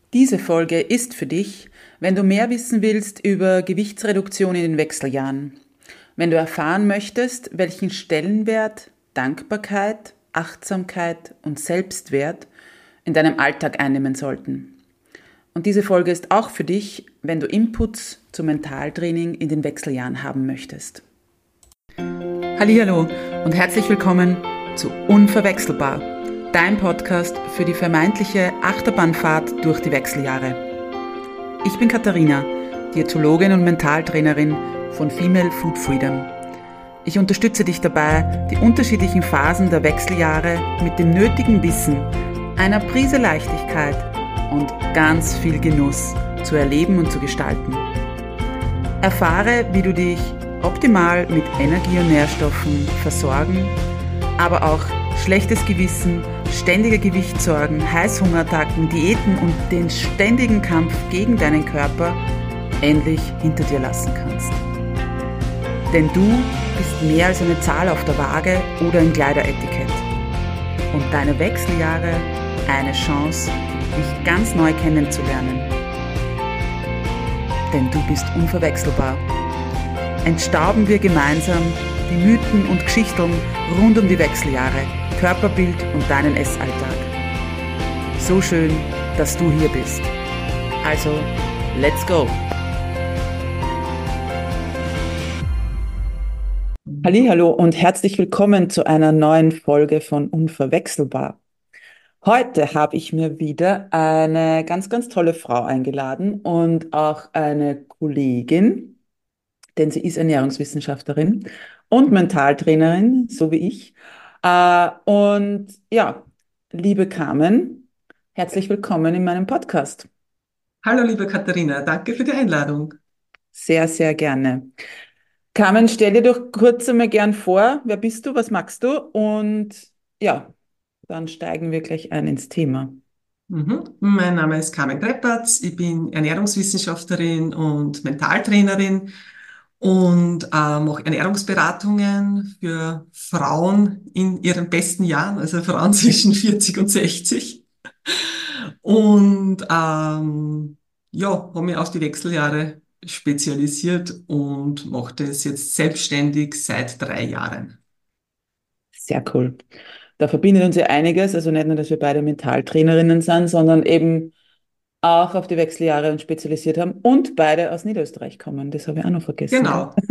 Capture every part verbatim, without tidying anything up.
Diese Folge ist für dich, wenn du mehr wissen willst über Gewichtsreduktion in den Wechseljahren. Wenn du erfahren möchtest, welchen Stellenwert Dankbarkeit, Achtsamkeit und Selbstwert in deinem Alltag einnehmen sollten. Und diese Folge ist auch für dich, wenn du Inputs zum Mentaltraining in den Wechseljahren haben möchtest. Hallihallo und herzlich willkommen zu Unverwechselbar, dein Podcast für die vermeintliche Achterbahnfahrt durch die Wechseljahre. Ich bin Katharina, Diätologin und Mentaltrainerin von Female Food Freedom. Ich unterstütze dich dabei, die unterschiedlichen Phasen der Wechseljahre mit dem nötigen Wissen, einer Prise Leichtigkeit und ganz viel Genuss zu erleben und zu gestalten. Erfahre, wie du dich optimal mit Energie und Nährstoffen versorgen, aber auch schlechtes Gewissen, ständige Gewichtssorgen, Heißhungerattacken, Diäten und den ständigen Kampf gegen deinen Körper endlich hinter dir lassen kannst. Denn du bist mehr als eine Zahl auf der Waage oder ein Kleideretikett. Und deine Wechseljahre eine Chance, dich ganz neu kennenzulernen. Denn du bist unverwechselbar. Entstauben wir gemeinsam die Mythen und Geschichten rund um die Wechseljahre, Körperbild und deinen Essalltag. So schön, dass du hier bist. Also, let's go! Hallihallo und herzlich willkommen zu einer neuen Folge von Unverwechselbar. Heute habe ich mir wieder eine ganz, ganz tolle Frau eingeladen und auch eine Kollegin, denn sie ist Ernährungswissenschaftlerin und Mentaltrainerin, so wie ich. Äh, und ja, liebe Carmen, herzlich willkommen in meinem Podcast. Hallo, liebe Katharina, danke für die Einladung. Sehr, sehr gerne. Carmen, stell dir doch kurz einmal gern vor, wer bist du, was magst du? Und ja, dann steigen wir gleich ein ins Thema. Mhm. Mein Name ist Carmen Greppertz, ich bin Ernährungswissenschaftlerin und Mentaltrainerin und äh, mache Ernährungsberatungen für Frauen in ihren besten Jahren, also Frauen zwischen vierzig und sechzig. Und ähm, ja, habe mich auf die Wechseljahre spezialisiert und mache das jetzt selbstständig seit drei Jahren. Sehr cool. Da verbindet uns ja einiges, also nicht nur, dass wir beide Mentaltrainerinnen sind, sondern eben auch auf die Wechseljahre uns spezialisiert haben und beide aus Niederösterreich kommen. Das habe ich auch noch vergessen, gell? Genau.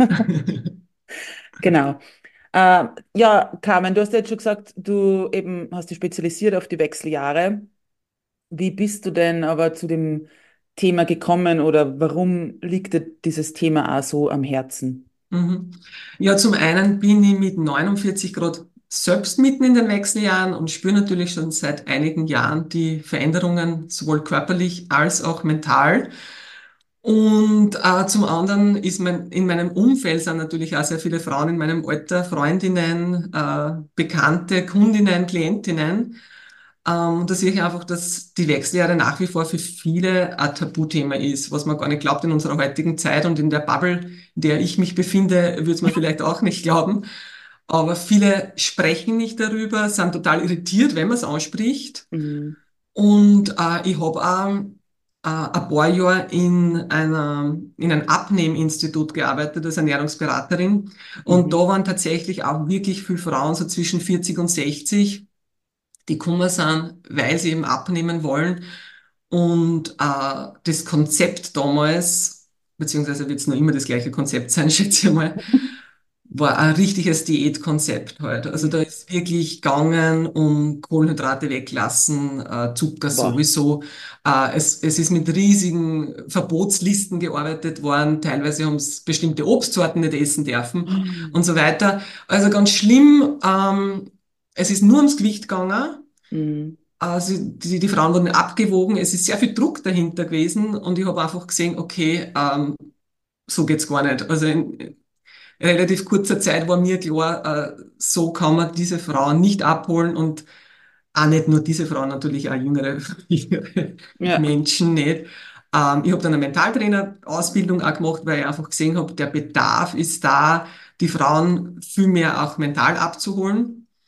Genau. Äh, ja, Carmen, du hast ja jetzt schon gesagt, du eben hast dich spezialisiert auf die Wechseljahre. Wie bist du denn aber zu dem Thema gekommen oder warum liegt dir dieses Thema auch so am Herzen? Mhm. Ja, zum einen bin ich mit neunundvierzig Grad selbst mitten in den Wechseljahren und spüre natürlich schon seit einigen Jahren die Veränderungen, sowohl körperlich als auch mental. Und äh, zum anderen ist mein, in meinem Umfeld sind natürlich auch sehr viele Frauen in meinem Alter, Freundinnen, äh, Bekannte, Kundinnen, Klientinnen. Ähm, da sehe ich einfach, dass die Wechseljahre nach wie vor für viele ein Tabuthema ist, was man gar nicht glaubt in unserer heutigen Zeit und in der Bubble, in der ich mich befinde, würde es man vielleicht auch nicht glauben. Aber viele sprechen nicht darüber, sind total irritiert, wenn man es anspricht. Mhm. Und äh, ich habe auch äh, ein paar Jahre in einer, in einem Abnehminstitut gearbeitet als Ernährungsberaterin. Und da Mhm. waren tatsächlich auch wirklich viele Frauen, so zwischen vierzig und sechzig, die Kummer sind, weil sie eben abnehmen wollen. Und äh, das Konzept damals, beziehungsweise wird es noch immer das gleiche Konzept sein, schätze ich mal, war ein richtiges Diätkonzept halt. Also da ist wirklich gegangen um Kohlenhydrate weglassen, äh, Zucker Boah. sowieso. Äh, es, es ist mit riesigen Verbotslisten gearbeitet worden. Teilweise haben es bestimmte Obstsorten nicht essen dürfen und so weiter. Also ganz schlimm. Ähm, es ist nur ums Gewicht gegangen. Mhm. Also die, die Frauen wurden abgewogen. Es ist sehr viel Druck dahinter gewesen und ich habe einfach gesehen, okay, ähm, so geht's gar nicht. Also in, relativ kurzer Zeit war mir klar, äh, so kann man diese Frauen nicht abholen und auch nicht nur diese Frauen, natürlich auch jüngere, jüngere Ja. Menschen nicht. Ähm, ich habe dann eine Mentaltrainer-Ausbildung auch gemacht, weil ich einfach gesehen habe, der Bedarf ist da, die Frauen viel mehr auch mental abzuholen.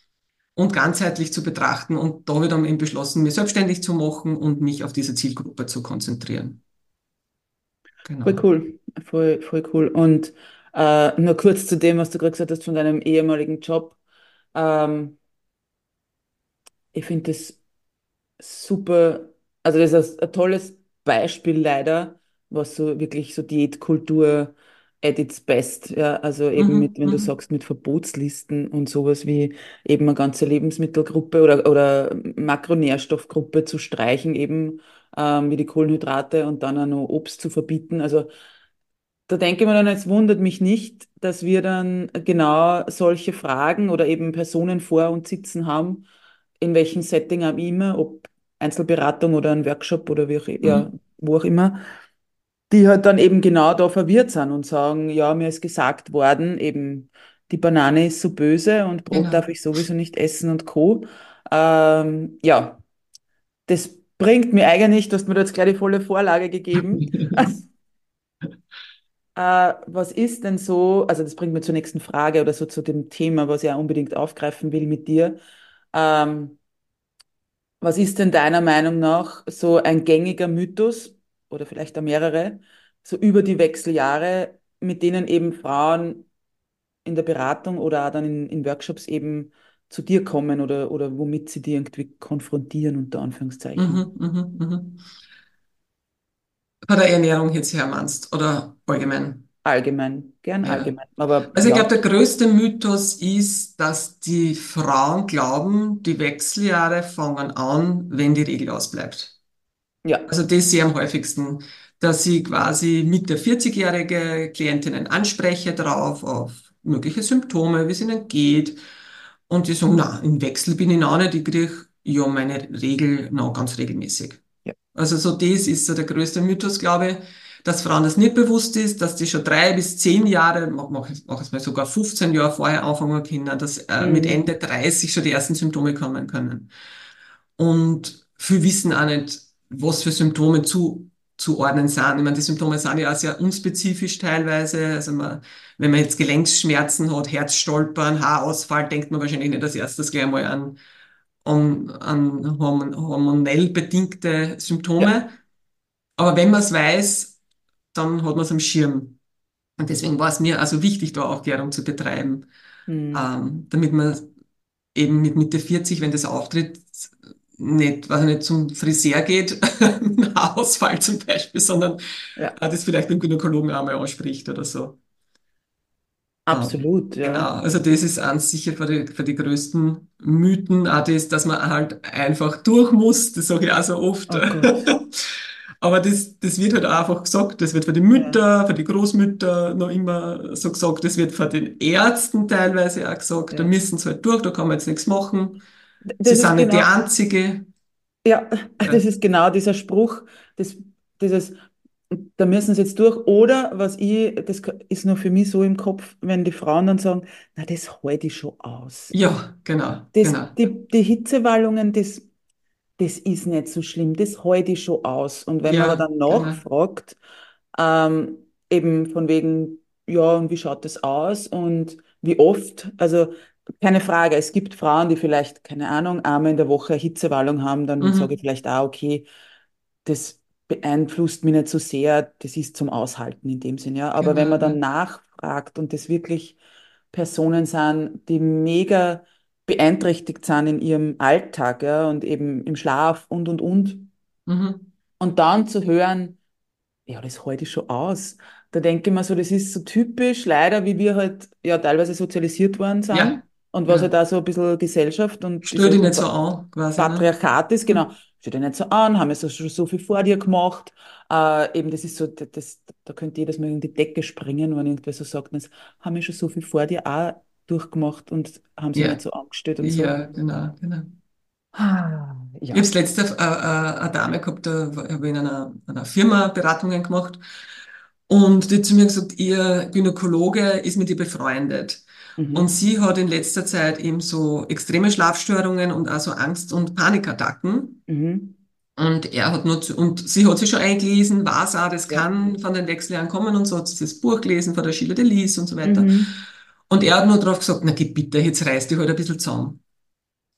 und ganzheitlich zu betrachten. Und da habe ich dann eben beschlossen, mich selbstständig zu machen und mich auf diese Zielgruppe zu konzentrieren. Voll Genau. cool, voll, voll cool. Und äh, nur kurz zu dem, was du gerade gesagt hast von deinem ehemaligen Job. Ähm, Ich finde das super, also das ist ein tolles Beispiel leider, was so wirklich so Diätkultur at its best, ja, also eben mit, Mhm, wenn du mhm, sagst, mit Verbotslisten und sowas wie eben eine ganze Lebensmittelgruppe oder, oder Makronährstoffgruppe zu streichen, eben ähm, wie die Kohlenhydrate und dann auch noch Obst zu verbieten. Also da denke ich mir dann, es wundert mich nicht, dass wir dann genau solche Fragen oder eben Personen vor uns sitzen haben, in welchem Setting auch immer, ob Einzelberatung oder ein Workshop oder wie auch, ja, mhm. wo auch immer, die halt dann eben genau da verwirrt sind und sagen, ja, mir ist gesagt worden, eben die Banane ist so böse und Brot darf Genau. ich sowieso nicht essen und Co. Ähm, ja, das bringt mir eigentlich, du hast mir da jetzt gleich die volle Vorlage gegeben. Äh, was ist denn so, also das bringt mir zur nächsten Frage oder so zu dem Thema, was ich ja unbedingt aufgreifen will mit dir. Ähm, Was ist denn deiner Meinung nach so ein gängiger Mythos oder vielleicht auch mehrere, so über die Wechseljahre, mit denen eben Frauen in der Beratung oder auch dann in, in Workshops eben zu dir kommen oder, oder womit sie die irgendwie konfrontieren, unter Anführungszeichen? Mhm, mhm, mhm. Bei der Ernährung jetzt her meinst oder allgemein? Allgemein, gern Ja. allgemein, aber Also ich ja, glaube, der größte Mythos ist, dass die Frauen glauben, die Wechseljahre fangen an, wenn die Regel ausbleibt. ja. Also das sehe ich am häufigsten, dass ich quasi mit der vierzig-jährige Klientinnen anspreche drauf, auf mögliche Symptome, wie es ihnen geht. Und die sagen, na, im Wechsel bin ich noch nicht, ich kriege ja meine Regel noch ganz regelmäßig. Ja. Also so das ist so der größte Mythos, glaube ich, dass Frauen das nicht bewusst ist, dass die schon drei bis zehn Jahre, mach, mach, es- mach es mal sogar fünfzehn Jahre vorher anfangen können, dass äh, mit Mhm. Ende dreißig schon die ersten Symptome kommen können. Und viele wissen auch nicht, was für Symptome zu, zuordnen sind. Ich meine, die Symptome sind ja auch sehr unspezifisch teilweise. Also man, wenn man jetzt Gelenkschmerzen hat, Herzstolpern, Haarausfall, denkt man wahrscheinlich nicht als erstes gleich mal an, an, an hormon, hormonell bedingte Ja. Symptome. Aber wenn man es weiß, dann hat man es am Schirm. Und deswegen war es mir also wichtig, da Aufklärung zu betreiben, Mhm. ähm, damit man eben mit Mitte vierzig, wenn das auftritt, nicht, weiß ich nicht, zum Friseur geht, ein Haarausfall zum Beispiel, sondern Ja. äh, das vielleicht beim Gynäkologen einmal anspricht oder so. Ähm, Absolut, genau, ja. also das ist an sicher für die, für die größten Mythen, auch das, dass man halt einfach durch muss, das sage ich auch so oft. Oh Gott. Aber das, das wird halt auch einfach gesagt, das wird für die Ja. Mütter, für die Großmütter noch immer so gesagt, das wird von den Ärzten teilweise auch gesagt, da Ja. müssen sie halt durch, da kann man jetzt nichts machen. Sie Das ist sind nicht die genau, Einzige. ja, das Ja, ist genau dieser Spruch, das, dieses, da müssen sie jetzt durch. Oder was ich, das ist nur für mich so im Kopf, wenn die Frauen dann sagen, na, das halte ich schon aus. ja, genau, Das, genau. die, die Hitzewallungen, das, das ist nicht so schlimm, das halte ich schon aus. Und wenn man aber Ja, dann genau. nachfragt, ähm, eben von wegen, ja, und wie schaut das aus und wie oft, also keine Frage, es gibt Frauen, die vielleicht, keine Ahnung, einmal in der Woche eine Hitzewallung haben, dann sage ich Mhm. vielleicht auch, okay, das beeinflusst mich nicht so sehr, das ist zum Aushalten in dem Sinn, ja. Aber wenn Genau, man ja. dann nachfragt und das wirklich Personen sind, die mega beeinträchtigt sind in ihrem Alltag, ja, und eben im Schlaf und und und, Mhm. und dann zu hören, ja, das halte ich schon aus. Da denke ich mir so, das ist so typisch, leider, wie wir halt ja teilweise sozialisiert worden sind Ja, und was halt genau. da so ein bisschen Gesellschaft und Stör dich dieses nicht so Pa- an, quasi, ne? Patriarchat ist, genau. Mhm. Stell dir nicht so an, haben es schon so viel vor dir gemacht. Äh, eben, das ist so, das, das, da könnte jedes Mal in die Decke springen, wenn irgendwer so sagt, das haben wir schon so viel vor dir auch durchgemacht und haben sie nicht Ja, so angestellt und so. ja, genau, genau. Ah, Ich habe ja. letzte äh, äh, eine Dame gehabt, da habe ich in einer, einer Firma Beratungen gemacht und die hat zu mir gesagt, ihr Gynäkologe ist mit ihr befreundet. Und Mhm. sie hat in letzter Zeit eben so extreme Schlafstörungen und also Angst- und Panikattacken. Mhm. Und er hat nur zu, und sie hat sich schon eingelesen, was auch, das Ja. kann von den Wechseljahren kommen und so, hat sie das Buch gelesen von der Sheila Delis und so weiter. Mhm. Und er hat nur drauf gesagt, na geh bitte, jetzt reiß dich halt ein bisschen zusammen.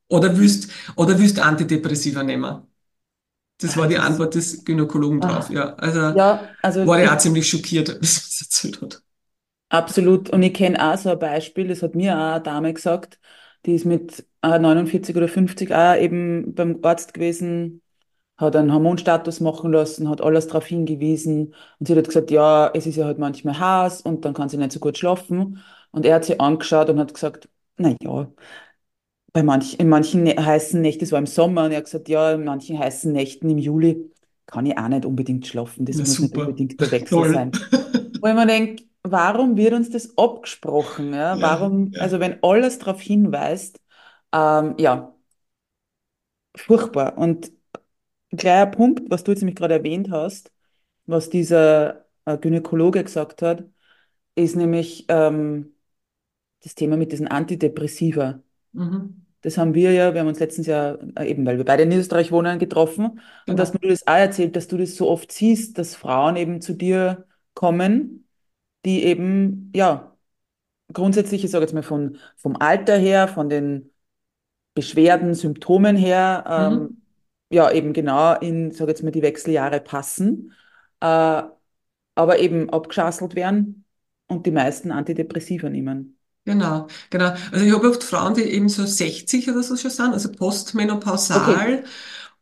Oder willst, oder willst du Antidepressiva nehmen? Das Ah, war die das, Antwort des Gynäkologen drauf, ah, ja. Also ja, also war er auch ich ziemlich schockiert, als er es erzählt hat. absolut. Und ich kenne auch so ein Beispiel, das hat mir auch eine Dame gesagt, die ist mit äh, neunundvierzig oder fünfzig auch eben beim Arzt gewesen, hat einen Hormonstatus machen lassen, hat alles darauf hingewiesen und sie hat gesagt, ja, es ist ja halt manchmal heiß und dann kann sie nicht so gut schlafen. Und er hat sie angeschaut und hat gesagt, na ja, bei manch, in manchen nä- heißen Nächten, das war im Sommer, und er hat gesagt, ja, in manchen heißen Nächten im Juli kann ich auch nicht unbedingt schlafen, das Ja, muss nicht super. unbedingt der Wechsel Toll. sein. Wo ich mir denke, warum wird uns das abgesprochen? Ja? Ja, Warum, ja. also wenn alles darauf hinweist, ähm, ja, furchtbar. Und ein kleiner Punkt, was du jetzt nämlich gerade erwähnt hast, was dieser äh, Gynäkologe gesagt hat, ist nämlich ähm, das Thema mit diesen Antidepressiva. Mhm. Das haben wir ja, wir haben uns letztens ja, äh, eben weil wir beide in Österreich wohnen, getroffen. Und dass Genau. mir du das auch erzählt, dass du das so oft siehst, dass Frauen eben zu dir kommen, die eben, ja, grundsätzlich, ich sage jetzt mal von, vom Alter her, von den Beschwerden, Symptomen her, ähm, Mhm. ja, eben genau in, sage jetzt mal, die Wechseljahre passen, äh, aber eben abgeschasselt werden und die meisten Antidepressiva nehmen. Genau, genau. Also ich habe oft Frauen, die eben so sechzig oder so schon sind, also Okay, postmenopausal.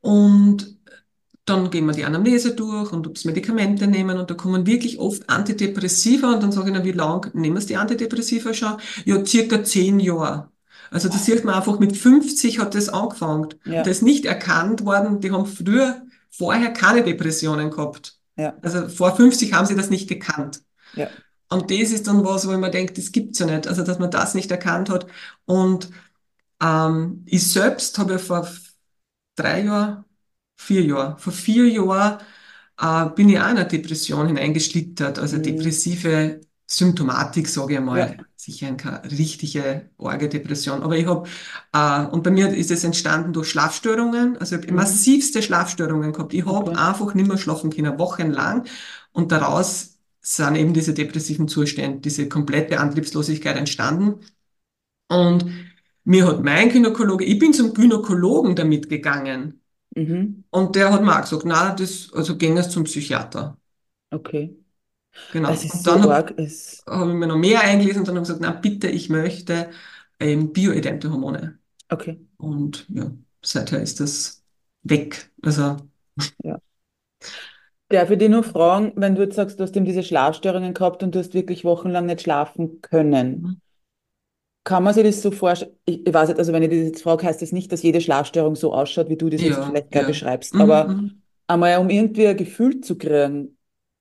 Und dann gehen wir die Anamnese durch und ob sie Medikamente nehmen. Und da kommen wirklich oft Antidepressiva. Und dann sage ich ihnen, wie lang nehmen sie die Antidepressiva schon? Ja, circa zehn Jahre. Also das sieht man einfach, mit fünfzig hat das angefangen. Und ja, das ist nicht erkannt worden. Die haben früher, vorher keine Depressionen gehabt. ja, Also vor fünfzig haben sie das nicht gekannt. ja. Und das ist dann was, wo man denkt, das gibt's ja nicht. Also, dass man das nicht erkannt hat. Und ähm, ich selbst habe ja vor drei Jahren, vier Jahren, vor vier Jahren äh, bin ich auch in eine Depression hineingeschlittert, also Mm, depressive Symptomatik, sage ich ja, mal. Sicher keine richtige, arge Depression. Aber ich habe, äh, und bei mir ist es entstanden durch Schlafstörungen, also ich habe mhm, massivste Schlafstörungen gehabt. Ich habe okay. einfach nicht mehr schlafen können, wochenlang. Und daraus sind eben diese depressiven Zustände, diese komplette Antriebslosigkeit entstanden. Und mir hat mein Gynäkologe, ich bin zum Gynäkologen damit gegangen. Mhm, Und der hat mir auch gesagt, na, das, also gehen wir zum Psychiater. okay. Es Genau. Und ist dann so habe arg, es, hab hab ich mir noch mehr eingelesen und dann habe ich gesagt, na, bitte, ich möchte ähm, bioidente Hormone. okay, Und ja, seither ist das weg. Also, ja. Darf ich dich nur fragen, wenn du jetzt sagst, du hast eben diese Schlafstörungen gehabt und du hast wirklich wochenlang nicht schlafen können. mhm. Kann man sich das so vorstellen? Ich, ich weiß nicht, also wenn ich das jetzt frage, heißt das nicht, dass jede Schlafstörung so ausschaut, wie du das jetzt Ja, vielleicht gerade ja. beschreibst. Mhm, Aber mhm. einmal, um irgendwie ein Gefühl zu kriegen,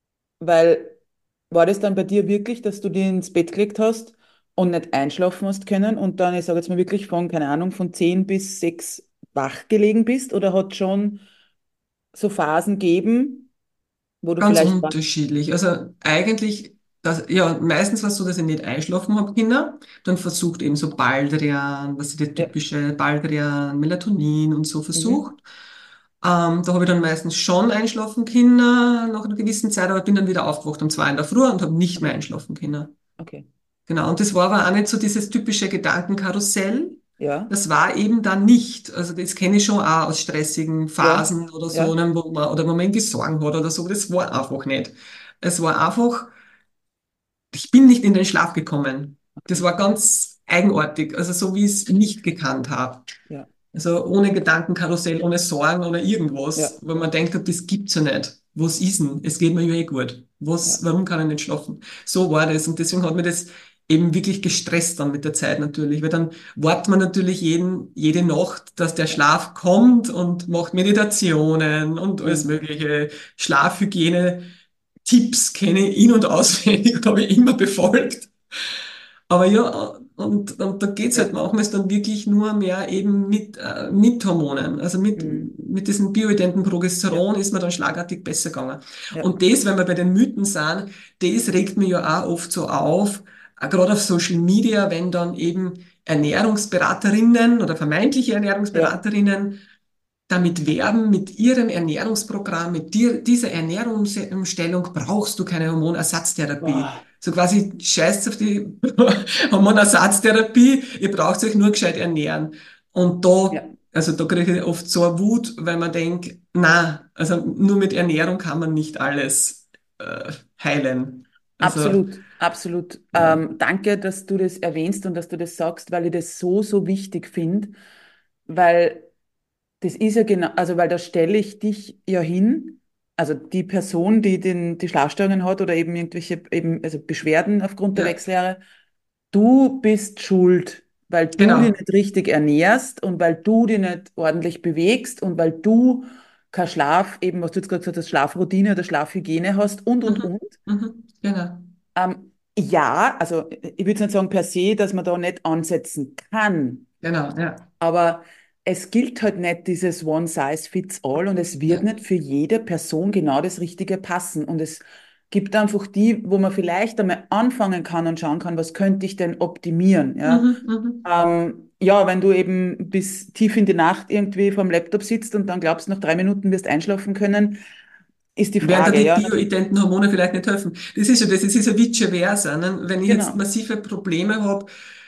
weil war das dann bei dir wirklich, dass du dir ins Bett gelegt hast und nicht einschlafen hast können und dann, ich sage jetzt mal wirklich von, keine Ahnung, von zehn bis sechs wach gelegen bist oder hat schon so Phasen gegeben, wo du Ganz vielleicht wach, unterschiedlich. Also eigentlich, das, ja, meistens war es so, dass ich nicht einschlafen habe können. Dann versucht eben so Baldrian, was ist der ja, typische Baldrian, Melatonin und so mhm, versucht. Ähm, da habe ich dann meistens schon einschlafen können nach einer gewissen Zeit, aber bin dann wieder aufgewacht um zwei in der Früh und habe nicht mehr okay, einschlafen können. okay, Genau. Und das war aber auch nicht so dieses typische Gedankenkarussell. ja, Das war eben dann nicht. Also das kenne ich schon auch aus stressigen ja, Phasen oder so, ja, ne, wo man, oder wo man irgendwie Sorgen hat oder so. Das war einfach nicht. Es war einfach, ich bin nicht in den Schlaf gekommen. Das okay, war ganz eigenartig, also so wie ich es nicht gekannt habe. ja, Also ohne Gedankenkarussell, ohne Sorgen, ohne ja, irgendwas, weil man denkt, das gibt's ja nicht. Was ist denn? Es geht mir ja eh gut. ja, Was, warum kann ich nicht schlafen? So war das und deswegen hat mir das eben wirklich gestresst dann mit der Zeit natürlich, weil dann wartet man natürlich jeden, jede Nacht, dass der ja, Schlaf kommt und macht Meditationen und alles mhm, mögliche. Schlafhygiene-Tipps kenne ich in- und auswendig und habe ich immer befolgt. Aber ja, und, und da geht's halt ja, manchmal ist dann wirklich nur mehr eben mit, äh, mit Hormonen. Also mit, mhm, mit diesem bioidenten ja, Progesteron ist man dann schlagartig besser gegangen. ja, Und das, wenn wir bei den Mythen sind, das regt mir ja auch oft so auf, äh, gerade auf Social Media, wenn dann eben Ernährungsberaterinnen oder vermeintliche ja, Ernährungsberaterinnen damit werben, mit ihrem Ernährungsprogramm, mit dir, dieser Ernährungsumstellung brauchst du keine Hormonersatztherapie. boah, So quasi scheißt auf die Hormonersatztherapie, ihr braucht euch nur gescheit ernähren. Und da, ja. also da kriege ich oft so eine Wut, weil man denkt, na, also nur mit Ernährung kann man nicht alles äh, heilen. Also, Absolut, absolut. ja. Ähm, danke, dass du das erwähnst und dass du das sagst, weil ich das so, so wichtig finde, weil das ist ja genau, also weil da stelle ich dich ja hin, also die Person, die den, die Schlafstörungen hat oder eben irgendwelche eben, also Beschwerden aufgrund der Ja, Wechseljahre, du bist schuld, weil du dich genau. nicht richtig ernährst und weil du dich nicht ordentlich bewegst und weil du kein Schlaf, eben was du jetzt gerade gesagt hast, Schlafroutine oder Schlafhygiene hast und, und, Mhm. und. Mhm. Genau. Ähm, ja, also ich würde nicht sagen per se, dass man da nicht ansetzen kann, Genau, ja. aber es gilt halt nicht dieses One Size Fits All und es wird Ja. nicht für jede Person genau das Richtige passen. Und es gibt einfach die, wo man vielleicht einmal anfangen kann und schauen kann, was könnte ich denn optimieren, ja. Mhm. Mhm. Ähm, ja, wenn du eben bis tief in die Nacht irgendwie vorm Laptop sitzt und dann glaubst, nach drei Minuten wirst einschlafen können, ist die Werden da Frage, die ja. bioidenten Hormone vielleicht nicht helfen? Das ist ja das, es ist ja vice versa. Ne? Wenn ich jetzt Genau, massive Probleme habe,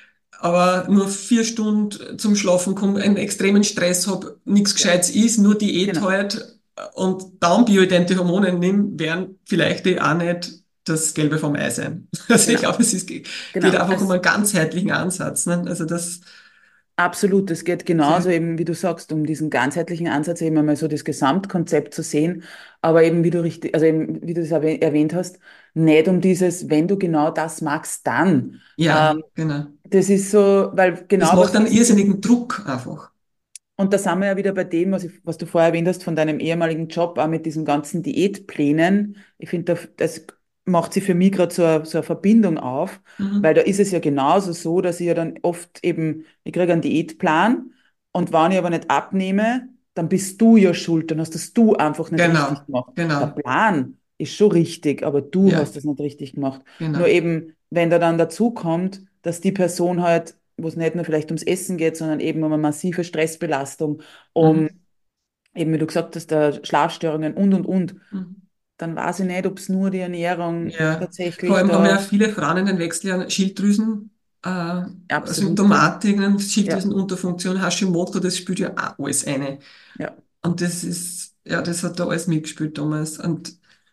aber nur vier Stunden zum Schlafen komme, einen extremen Stress habe, nichts ja, Gescheites ist, nur Diät genau, halt und dann bioidente Hormone nimm, werden vielleicht eh auch nicht das Gelbe vom Ei sein. Also ich genau, glaube, es ist, geht genau. einfach um Es, einen ganzheitlichen Ansatz. Ne? Also das, Absolut, es geht genauso ja, eben, wie du sagst, um diesen ganzheitlichen Ansatz, eben einmal so das Gesamtkonzept zu sehen, aber eben, wie du richtig, also eben, wie du das erwäh- erwähnt hast, nicht um dieses, wenn du genau das magst, dann. ja, Ähm, genau. das ist so, weil Das genau macht was einen das, irrsinnigen Druck einfach. und da sind wir ja wieder bei dem, was, ich, was du vorher erwähnt hast von deinem ehemaligen Job, auch mit diesen ganzen Diätplänen. Ich finde, da- das macht sich für mich gerade so, eine- so eine Verbindung auf, weil Mhm. da ist es ja genauso so, dass ich ja dann oft eben, ich kriege einen Diätplan und wenn ich aber nicht abnehme, dann bist du ja schuld, dann hast das du einfach nicht richtig Genau, gemacht. Der genau, Plan ist schon richtig, aber du ja, hast das nicht richtig gemacht. Nur genau. eben, wenn da dann dazu kommt, dass die Person halt, wo es nicht nur vielleicht ums Essen geht, sondern eben um eine massive Stressbelastung, um Mhm. eben, wie du gesagt hast, da Schlafstörungen und, und, und, Mhm. dann weiß ich nicht, ob es nur die Ernährung Ja, vor tatsächlich allem haben ja da viele Frauen in den Wechseljahren Schilddrüsen, äh, absolut, ja. Symptomatiken, Ja, Schilddrüsenunterfunktion, Hashimoto, das spielt ja auch alles eine. ja, Und das ist, ja, das hat da alles mitgespielt damals. Und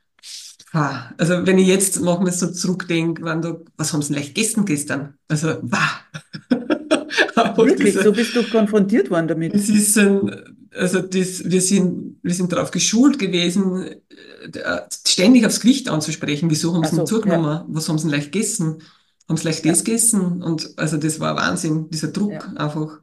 ah, also wenn ich jetzt manchmal so zurückdenke, wann da, was haben sie denn leicht gegessen gestern? Also, wow. Einfach wirklich, diese, so bist du konfrontiert worden damit. es ist ein, also das, wir sind, wir sind darauf geschult gewesen, äh, ständig aufs Gewicht anzusprechen. Wieso haben sie denn Also, ja, zugenommen? Was haben sie denn leicht gegessen? Haben sie leicht ja, das gegessen? Und also das war Wahnsinn, dieser ja. Druck einfach.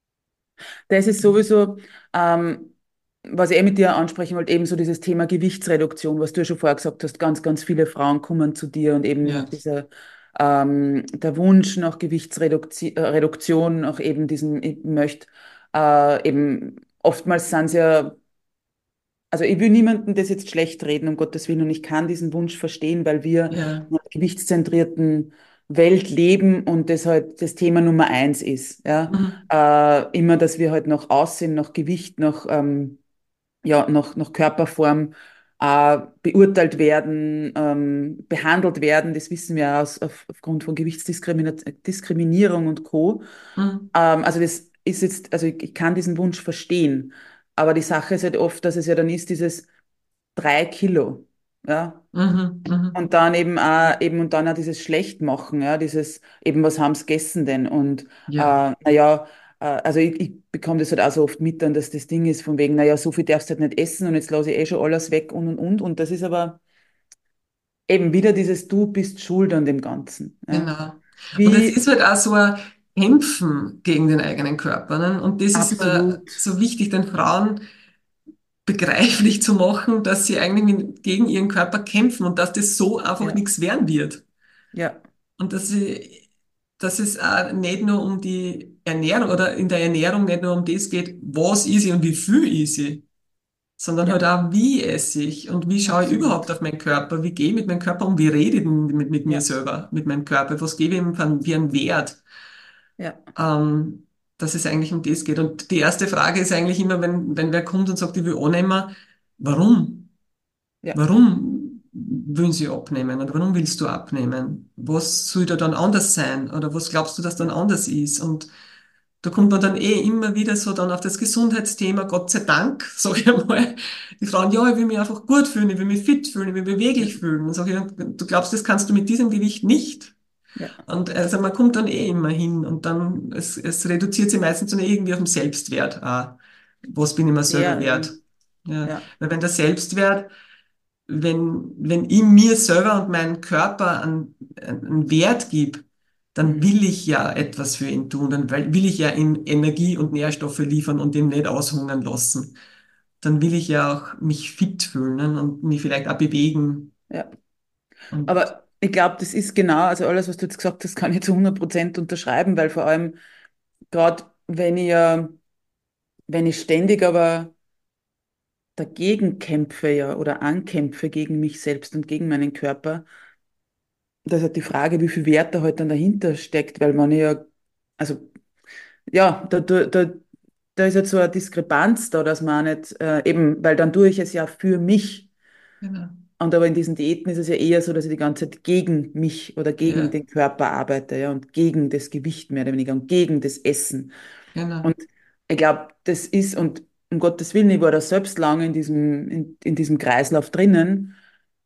Das ist sowieso, ähm, was ich eh mit dir ansprechen wollte, eben so dieses Thema Gewichtsreduktion, was du ja schon vorher gesagt hast, ganz, ganz viele Frauen kommen zu dir und Ja, eben dieser, ähm, der Wunsch nach Gewichtsreduktion, äh, Reduktion, nach eben diesem, ich möchte, äh, eben, oftmals sind es ja, also ich will niemandem das jetzt schlecht reden, um Gottes Willen, und ich kann diesen Wunsch verstehen, weil wir ja, in einer gewichtszentrierten Welt leben und das halt das Thema Nummer eins ist. Ja? mhm, Äh, immer, dass wir halt nach Aussehen, nach Gewicht, nach, ähm, ja, nach, nach Körperform äh, beurteilt werden, ähm, behandelt werden. Das wissen wir aus, auf, aufgrund von Gewichtsdiskriminierung und Co. mhm, Ähm, also das ist jetzt, also ich, ich kann diesen Wunsch verstehen, aber die Sache ist halt oft, dass es ja dann ist, dieses drei Kilo, ja. mhm, mhm, Und dann eben auch, eben und dann auch dieses Schlechtmachen, ja, dieses eben, was haben sie gegessen denn? Und ja, äh, naja, äh, also ich, ich bekomme das halt auch so oft mit, dann, dass das Ding ist von wegen, naja, so viel darfst du halt nicht essen und jetzt lasse ich eh schon alles weg und und und. Und das ist aber eben wieder dieses Du bist schuld an dem Ganzen. Ja. genau. Und es ist Wie halt auch so ein Kämpfen gegen den eigenen Körper. Ne? Und das ist mir absolut, so wichtig, den Frauen begreiflich zu machen, dass sie eigentlich mit, gegen ihren Körper kämpfen und dass das so einfach ja, nichts werden wird. ja, Und dass sie, dass es auch nicht nur um die Ernährung oder in der Ernährung nicht nur um das geht, was ist ich und wie viel ist ich, sondern ja, halt auch, wie esse ich und wie schaue ich überhaupt absolut, auf meinen Körper, wie gehe ich mit meinem Körper um, wie rede ich denn mit, mit mir ja, selber, mit meinem Körper, was gebe ich ihm für- wie einen Wert, ja, ähm, dass es eigentlich um das geht. Und die erste Frage ist eigentlich immer, wenn, wenn wer kommt und sagt, ich will annehmen, warum? ja, Warum wollen sie abnehmen oder warum willst du abnehmen? Was soll da dann anders sein oder was glaubst du, dass dann ja, anders ist? Und da kommt man dann eh immer wieder so dann auf das Gesundheitsthema, Gott sei Dank, sage ich einmal. Die Frauen, ja, ich will mich einfach gut fühlen, ich will mich fit fühlen, ich will mich Ja, beweglich fühlen. Dann sage ich, ja, du glaubst, das kannst du mit diesem Gewicht nicht? ja, Und also man kommt dann eh immer hin und dann, es, es reduziert sich meistens dann irgendwie auf den Selbstwert. Ah, was bin ich mir selber sehr, ja, wert? Ja, ja, weil wenn der Selbstwert, wenn, wenn ich mir selber und meinem Körper einen, einen Wert gebe, dann mhm. will ich ja etwas für ihn tun, dann will will ich ja ihm Energie und Nährstoffe liefern und ihn nicht aushungern lassen. Dann will ich ja auch mich fit fühlen, ne, und mich vielleicht auch bewegen. Ja. Und Aber ich glaube, das ist genau, also alles, was du jetzt gesagt hast, kann ich zu hundert Prozent unterschreiben, weil vor allem gerade wenn ich ja, wenn ich ständig aber dagegen kämpfe ja oder ankämpfe gegen mich selbst und gegen meinen Körper, da ist halt die Frage, wie viel Wert da halt dann dahinter steckt, weil man ja, also ja, da, da, da, da ist jetzt so eine Diskrepanz da, dass man auch nicht, äh, eben, weil dann tue ich es ja für mich. genau, Und aber in diesen Diäten ist es ja eher so, dass ich die ganze Zeit gegen mich oder gegen ja, den Körper arbeite, ja, und gegen das Gewicht mehr oder weniger und gegen das Essen. genau, Und ich glaube, das ist, und um Gottes Willen, ich war da selbst lange in diesem, in, in diesem Kreislauf drinnen.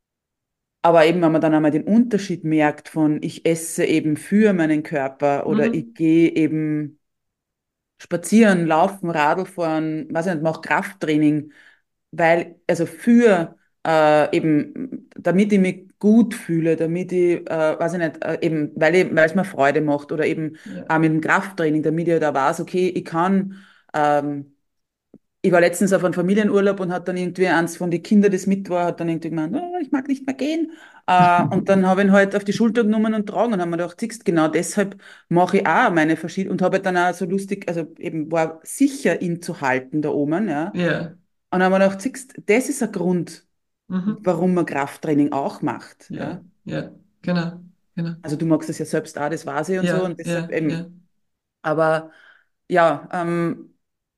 Aber eben, wenn man dann einmal den Unterschied merkt von, ich esse eben für meinen Körper oder ich mhm, gehe eben spazieren, laufen, Radl fahren, weiß ich nicht, mache Krafttraining, weil, also für äh, eben, damit ich mich gut fühle, damit ich, äh, weiß ich nicht, äh, eben, weil ich, weil es mir Freude macht oder eben ja, auch mit dem Krafttraining, damit ich da weiß, okay, ich kann, ähm, ich war letztens auf einem Familienurlaub und hat dann irgendwie eins von den Kindern, das mit war, hat dann irgendwie gemeint, oh, ich mag nicht mehr gehen. Äh, und dann habe ich ihn halt auf die Schulter genommen und tragen und haben mir gedacht, siehst, genau deshalb mache ich auch meine verschiedenen und habe halt dann auch so lustig, also eben war sicher, ihn zu halten da oben, ja. ja, Und haben wir gedacht, siehst, das ist ein Grund, mhm, warum man Krafttraining auch macht, ja, ja. ja, genau, genau, Also du magst das ja selbst auch, das weiß ich und so ja, und deshalb ja, eben, ja. aber ja, ähm,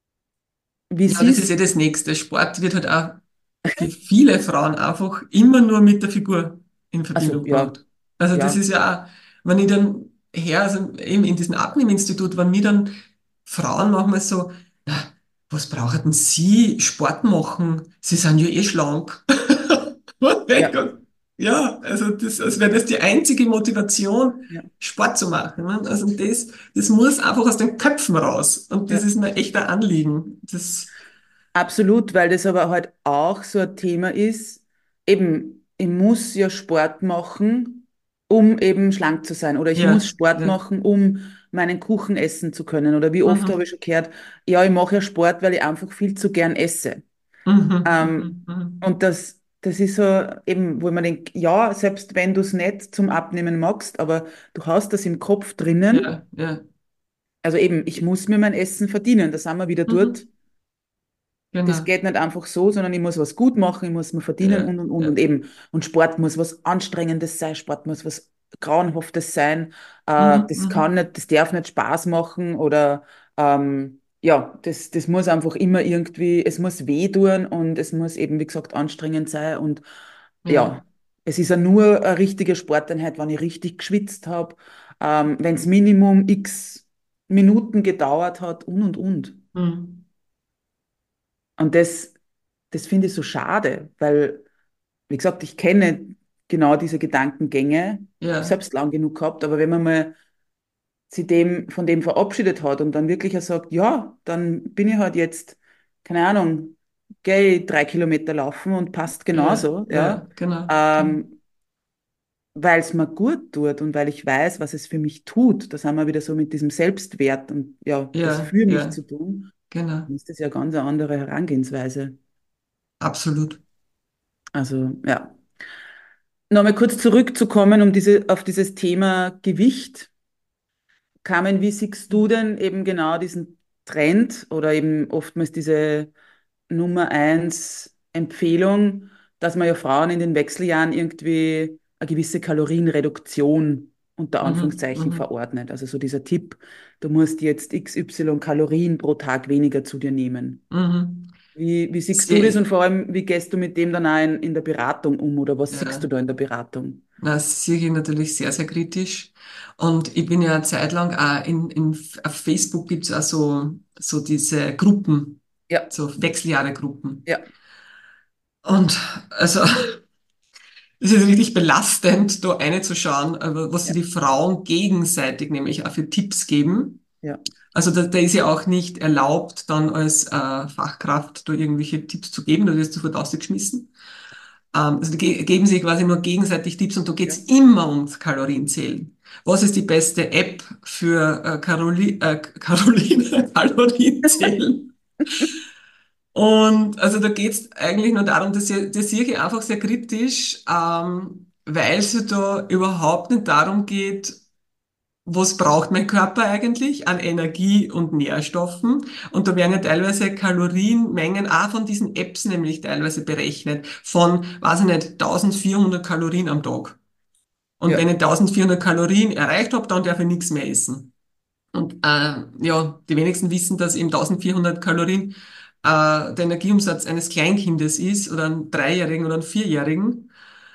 wie Ja, das ist siehst, eh das Nächste. Sport wird halt auch für viele Frauen einfach immer nur mit der Figur in also Verbindung ja, gebracht. Also das ja, ist ja auch, wenn ich dann her, also eben in diesem Abnehminstitut, wenn mir dann Frauen manchmal so, na, was brauchen Sie Sport machen? Sie sind ja eh schlank. Und ich ja, denk, ja, also das, als wäre das die einzige Motivation, ja. Sport zu machen. Ne? Also das, das muss einfach aus den Köpfen raus. Und das Ja. ist mir echt ein Anliegen. Das, Absolut, weil das aber halt auch so ein Thema ist, eben, ich muss ja Sport machen, um eben schlank zu sein. Oder ich muss ja, Sport ja. machen, um meinen Kuchen essen zu können. Oder wie oft habe ich Mhm. schon gehört, ja, ich mache ja Sport, weil ich einfach viel zu gern esse. Mhm, Ähm, mhm, mhm. und das, das ist so eben, wo man denkt, ja, selbst wenn du es nicht zum Abnehmen magst, aber du hast das im Kopf drinnen. Ja, ja. Also eben, ich muss mir mein Essen verdienen. Da sind wir wieder dort. Mhm. Das Genau. geht nicht einfach so, sondern ich muss was gut machen, ich muss mir verdienen Ja, und und und und ja. eben. Und Sport muss was Anstrengendes sein, Sport muss was Grauenhaftes sein. Äh, Mhm, das kann mhm. nicht, das darf nicht Spaß machen oder ähm, ja, das, das muss einfach immer irgendwie, es muss wehtun und es muss eben, wie gesagt, anstrengend sein. Und Ja. ja, es ist ja nur eine richtige Sporteinheit, wenn ich richtig geschwitzt habe, ähm, wenn es Minimum x Minuten gedauert hat und und und. Mhm. Und das, das finde ich so schade, weil, wie gesagt, ich kenne genau diese Gedankengänge, habe Ja, selbst lang genug gehabt, aber wenn man mal sich dem, von dem verabschiedet hat und dann wirklich auch sagt, ja, dann bin ich halt jetzt, keine Ahnung, gehe drei Kilometer laufen und passt ja, genauso, ja, ja, genau, genau. ähm, weil es mir gut tut und weil ich weiß, was es für mich tut. Da sind wir wieder so mit diesem Selbstwert und ja, das Ja, für mich ja, zu tun, genau. dann ist das ja ganz eine andere Herangehensweise. Absolut. Also, ja. Nochmal kurz zurückzukommen, um diese, auf dieses Thema Gewicht. Carmen, wie siehst du denn eben genau diesen Trend oder eben oftmals diese Nummer eins Empfehlung, dass man ja Frauen in den Wechseljahren irgendwie eine gewisse Kalorienreduktion unter Mhm, Anführungszeichen mhm, verordnet? Also so dieser Tipp, du musst jetzt X Y Kalorien pro Tag weniger zu dir nehmen. mhm. Wie, wie siehst du das und Sehr, vor allem, wie gehst du mit dem dann auch in, in der Beratung um oder was siehst du ja. da in der Beratung? Na, das sehe ich natürlich sehr, sehr kritisch. Und ich bin ja eine Zeit lang auch in, in, auf Facebook gibt's auch so, so diese Gruppen, Ja, so Wechseljahre-Gruppen. ja, Und also es ist richtig belastend, da reinzuschauen, äh, was ja, sich die Frauen gegenseitig nämlich auch für Tipps geben. ja, Also da, da ist ja auch nicht erlaubt, dann als äh, Fachkraft da irgendwelche Tipps zu geben, da wirst du sofort ausgeschmissen. Ähm, also die ge geben sich quasi nur gegenseitig Tipps und da geht's ja, immer ums Kalorienzählen. Was ist die beste App für äh, Caroli äh, Caroline Kalorienzählen? Und also da geht's eigentlich nur darum, dass ich, das sehe ich einfach sehr kritisch, ähm, weil es ja da überhaupt nicht darum geht, was braucht mein Körper eigentlich an Energie und Nährstoffen? Und da werden ja teilweise Kalorienmengen auch von diesen Apps nämlich teilweise berechnet von, weiß ich nicht, eintausendvierhundert Kalorien am Tag. Und wenn ja, ich eintausendvierhundert Kalorien erreicht habe, dann darf ich nichts mehr essen. Und äh, ja, die wenigsten wissen, dass eben eintausendvierhundert Kalorien äh, der Energieumsatz eines Kleinkindes ist oder einem Dreijährigen oder einem Vierjährigen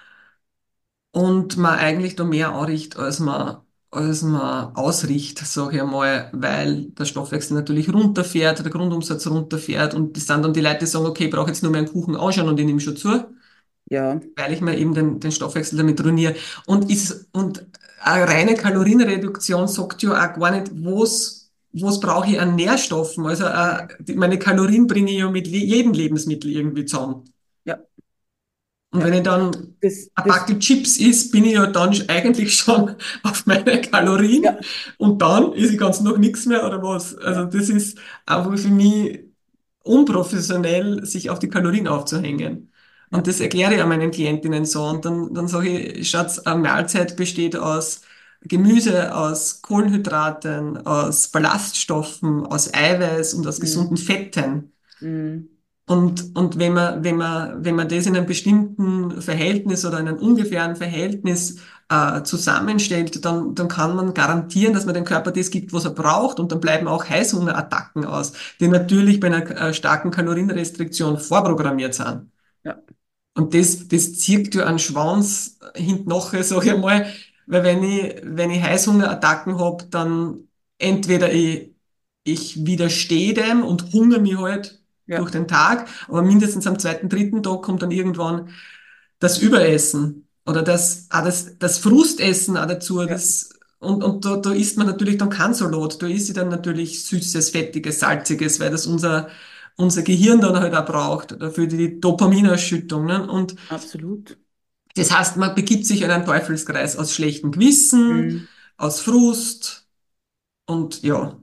und man eigentlich da mehr anricht, als man, als man ausricht, sage ich einmal, weil der Stoffwechsel natürlich runterfährt, der Grundumsatz runterfährt und das sind dann die Leute, die sagen, okay, ich brauche jetzt nur mehr einen Kuchen anschauen und ich nehme schon zu, ja, weil ich mir eben den, den Stoffwechsel damit ruiniere. Und ist, und eine reine Kalorienreduktion sagt ja auch gar nicht, was, was brauche ich an Nährstoffen. Also äh, die, meine Kalorien bringe ich ja mit le jedem Lebensmittel irgendwie zusammen. ja, Und wenn ja. ich dann Das, ein das, Backel Chips isst, bin ich ja dann eigentlich schon auf meine Kalorien ja, und dann ist ich ganz noch nichts mehr oder was. Also ja, das ist einfach für mich unprofessionell, sich auf die Kalorien aufzuhängen. Und ja, das erkläre ich auch meinen Klientinnen so. Und dann, dann sage ich, Schatz, eine Mahlzeit besteht aus Gemüse, aus Kohlenhydraten, aus Ballaststoffen, aus Eiweiß und aus gesunden mm, Fetten. mm, Und, und wenn man, wenn man, wenn man das in einem bestimmten Verhältnis oder in einem ungefähren Verhältnis äh, zusammenstellt, dann, dann kann man garantieren, dass man dem Körper das gibt, was er braucht. Und dann bleiben auch Heißhungerattacken aus, die natürlich bei einer äh, starken Kalorienrestriktion vorprogrammiert sind. ja, Und das, das zieht ja einen Schwanz hinten nachher, sag ich einmal, weil wenn ich, wenn ich Heißhungerattacken hab, dann entweder ich, ich widerstehe dem und hungere mich halt ja, durch den Tag, aber mindestens am zweiten, dritten Tag kommt dann irgendwann das Überessen oder das, auch das, das Frustessen auch dazu, ja, das, und, und da, da isst man natürlich dann kein Salat, da isst sie dann natürlich Süßes, Fettiges, Salziges, weil das unser, unser Gehirn dann halt auch braucht, dafür die Dopaminausschüttung, ne? Und absolut. das heißt, man begibt sich in einen Teufelskreis aus schlechtem Gewissen, Mm. aus Frust und ja,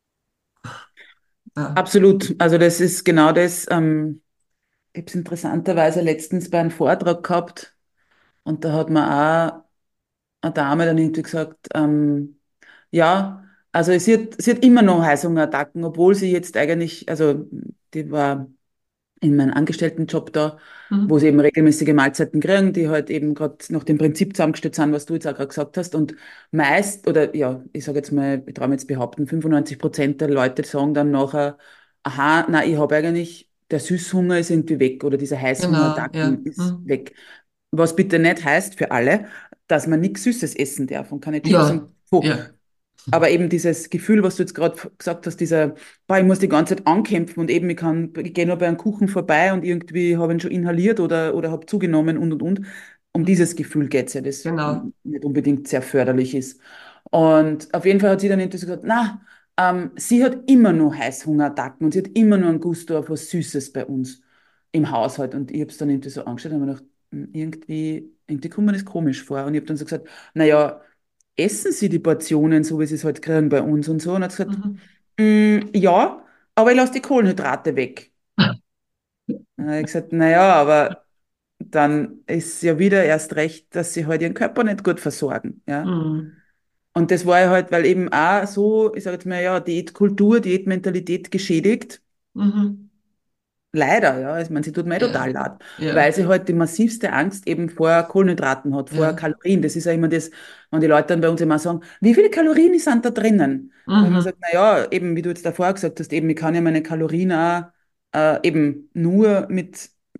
ja. Absolut. Also das ist genau das. Ähm, ich habe es interessanterweise letztens bei einem Vortrag gehabt und da hat mir auch eine Dame dann irgendwie gesagt, ähm, ja, also sie hat, sie hat immer noch Heißhungerattacken, obwohl sie jetzt eigentlich, also die war in meinem Angestelltenjob da, wo Mhm. sie eben regelmäßige Mahlzeiten kriegen, die halt eben gerade nach dem Prinzip zusammengestellt sind, was du jetzt auch gerade gesagt hast. Und meist, oder ja, ich sage jetzt mal, ich traue mir jetzt behaupten, fünfundneunzig Prozent der Leute sagen dann nachher, aha, na, ich habe eigentlich, der Süßhunger ist irgendwie weg oder diese Genau, ja. Heißhungerattacken ist Mhm. weg. Was bitte nicht heißt für alle, dass man nichts Süßes essen darf und keine Chips und Ja, so. ja. Aber eben dieses Gefühl, was du jetzt gerade gesagt hast, dieser, boah, ich muss die ganze Zeit ankämpfen und eben ich kann, ich gehe nur bei einem Kuchen vorbei und irgendwie habe ihn schon inhaliert oder, oder habe zugenommen und und und. Um Mhm. dieses Gefühl geht's ja, das Genau. nicht unbedingt sehr förderlich ist. Und auf jeden Fall hat sie dann irgendwie so gesagt, na, ähm, sie hat immer nur Heißhungerattacken und sie hat immer nur einen Gusto auf was Süßes bei uns im Haushalt. Und ich habe es dann irgendwie so angeschaut und habe mir gedacht, hm, irgendwie, irgendwie kommt mir das komisch vor. Und ich habe dann so gesagt, naja, essen Sie die Portionen, so wie Sie es halt kriegen bei uns und so? Und er hat gesagt, Mhm. "Mm, ja, aber ich lasse die Kohlenhydrate weg." Dann habe ich gesagt, naja, aber dann ist ja wieder erst recht, dass Sie halt Ihren Körper nicht gut versorgen, ja. Mhm. Und das war ja halt, weil eben auch so, ich sage jetzt mal, ja, Diätkultur, Diätmentalität geschädigt. Mhm. Leider, ja. Ich meine, sie tut mir eh total Ja, leid, weil ja, sie halt die massivste Angst eben vor Kohlenhydraten hat, vor ja. Kalorien. Das ist ja immer das, wenn die Leute dann bei uns immer sagen, wie viele Kalorien sind da drinnen? Weil man sagt, Mhm. na ja, eben, wie du jetzt davor gesagt hast, eben, ich kann ja meine Kalorien auch äh, eben nur mit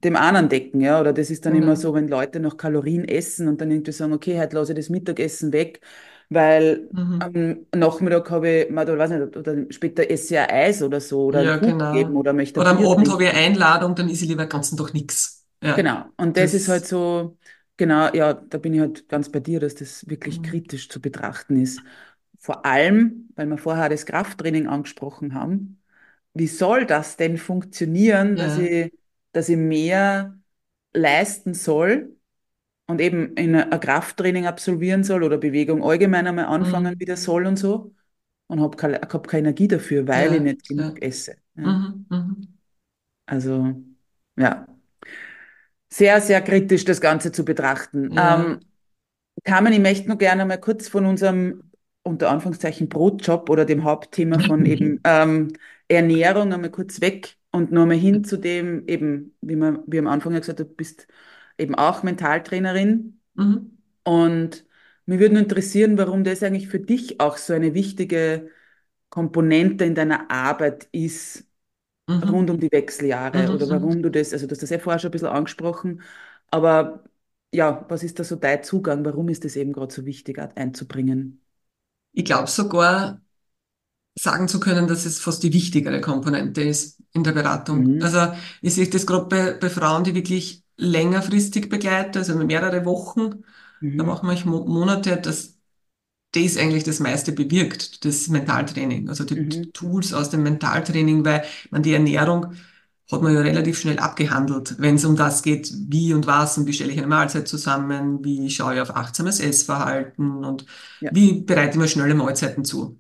dem anderen decken, ja. Oder das ist dann immer Genau. so, wenn Leute noch Kalorien essen und dann irgendwie sagen, okay, heute lasse ich das Mittagessen weg, weil Mhm. am Nachmittag habe ich, oder weiß nicht, oder später esse ich ein Eis oder so oder einen Ja, Kuchen geben genau. oder möchte ein Oder am Bier Abend habe ich trinken. eine Einladung, dann ist ich lieber den ganzen Tag nichts. Ja, Genau. Und das ist halt das. so, genau, ja, da bin ich halt ganz bei dir, dass das wirklich Mhm. kritisch zu betrachten ist. Vor allem, weil wir vorher das Krafttraining angesprochen haben. Wie soll das denn funktionieren, dass Ja. ich, dass ich mehr leisten soll und eben in ein Krafttraining absolvieren soll oder Bewegung allgemein einmal anfangen Mhm. wieder soll und so und habe keine, hab keine Energie dafür, weil ich Ja, nicht genug ja. esse. Ja. Mhm. Mhm. Also, ja, sehr, sehr kritisch das Ganze zu betrachten. Ja. Ähm, Carmen, ich möchte nur gerne mal kurz von unserem, unter Anführungszeichen, Brotjob oder dem Hauptthema von eben ähm, Ernährung einmal kurz weg und nur mal hin zu dem, eben, wie man, wie am Anfang ja gesagt hat, du bist eben auch Mentaltrainerin. Mhm. Und mich würde nur interessieren, warum das eigentlich für dich auch so eine wichtige Komponente in deiner Arbeit ist, rund Mhm. um die Wechseljahre Mhm. oder Mhm. warum du das, also du hast das ja vorher schon ein bisschen angesprochen, aber ja, was ist da so dein Zugang? Warum ist das eben gerade so wichtig auch einzubringen? Ich glaube sogar sagen zu können, dass es fast die wichtigere Komponente ist in der Beratung. Mhm. Also ich sehe das gerade bei, bei Frauen, die wirklich längerfristig begleiten, also mehrere Wochen, da Mhm. machen wir Mo Monate, dass das eigentlich das meiste bewirkt, das Mentaltraining, also die Mhm. Tools aus dem Mentaltraining, weil man die Ernährung hat man ja relativ schnell abgehandelt, wenn es um das geht, wie und was und wie stelle ich eine Mahlzeit zusammen, wie schaue ich auf achtsames Essverhalten und Ja, wie bereite ich mir schnelle Mahlzeiten zu.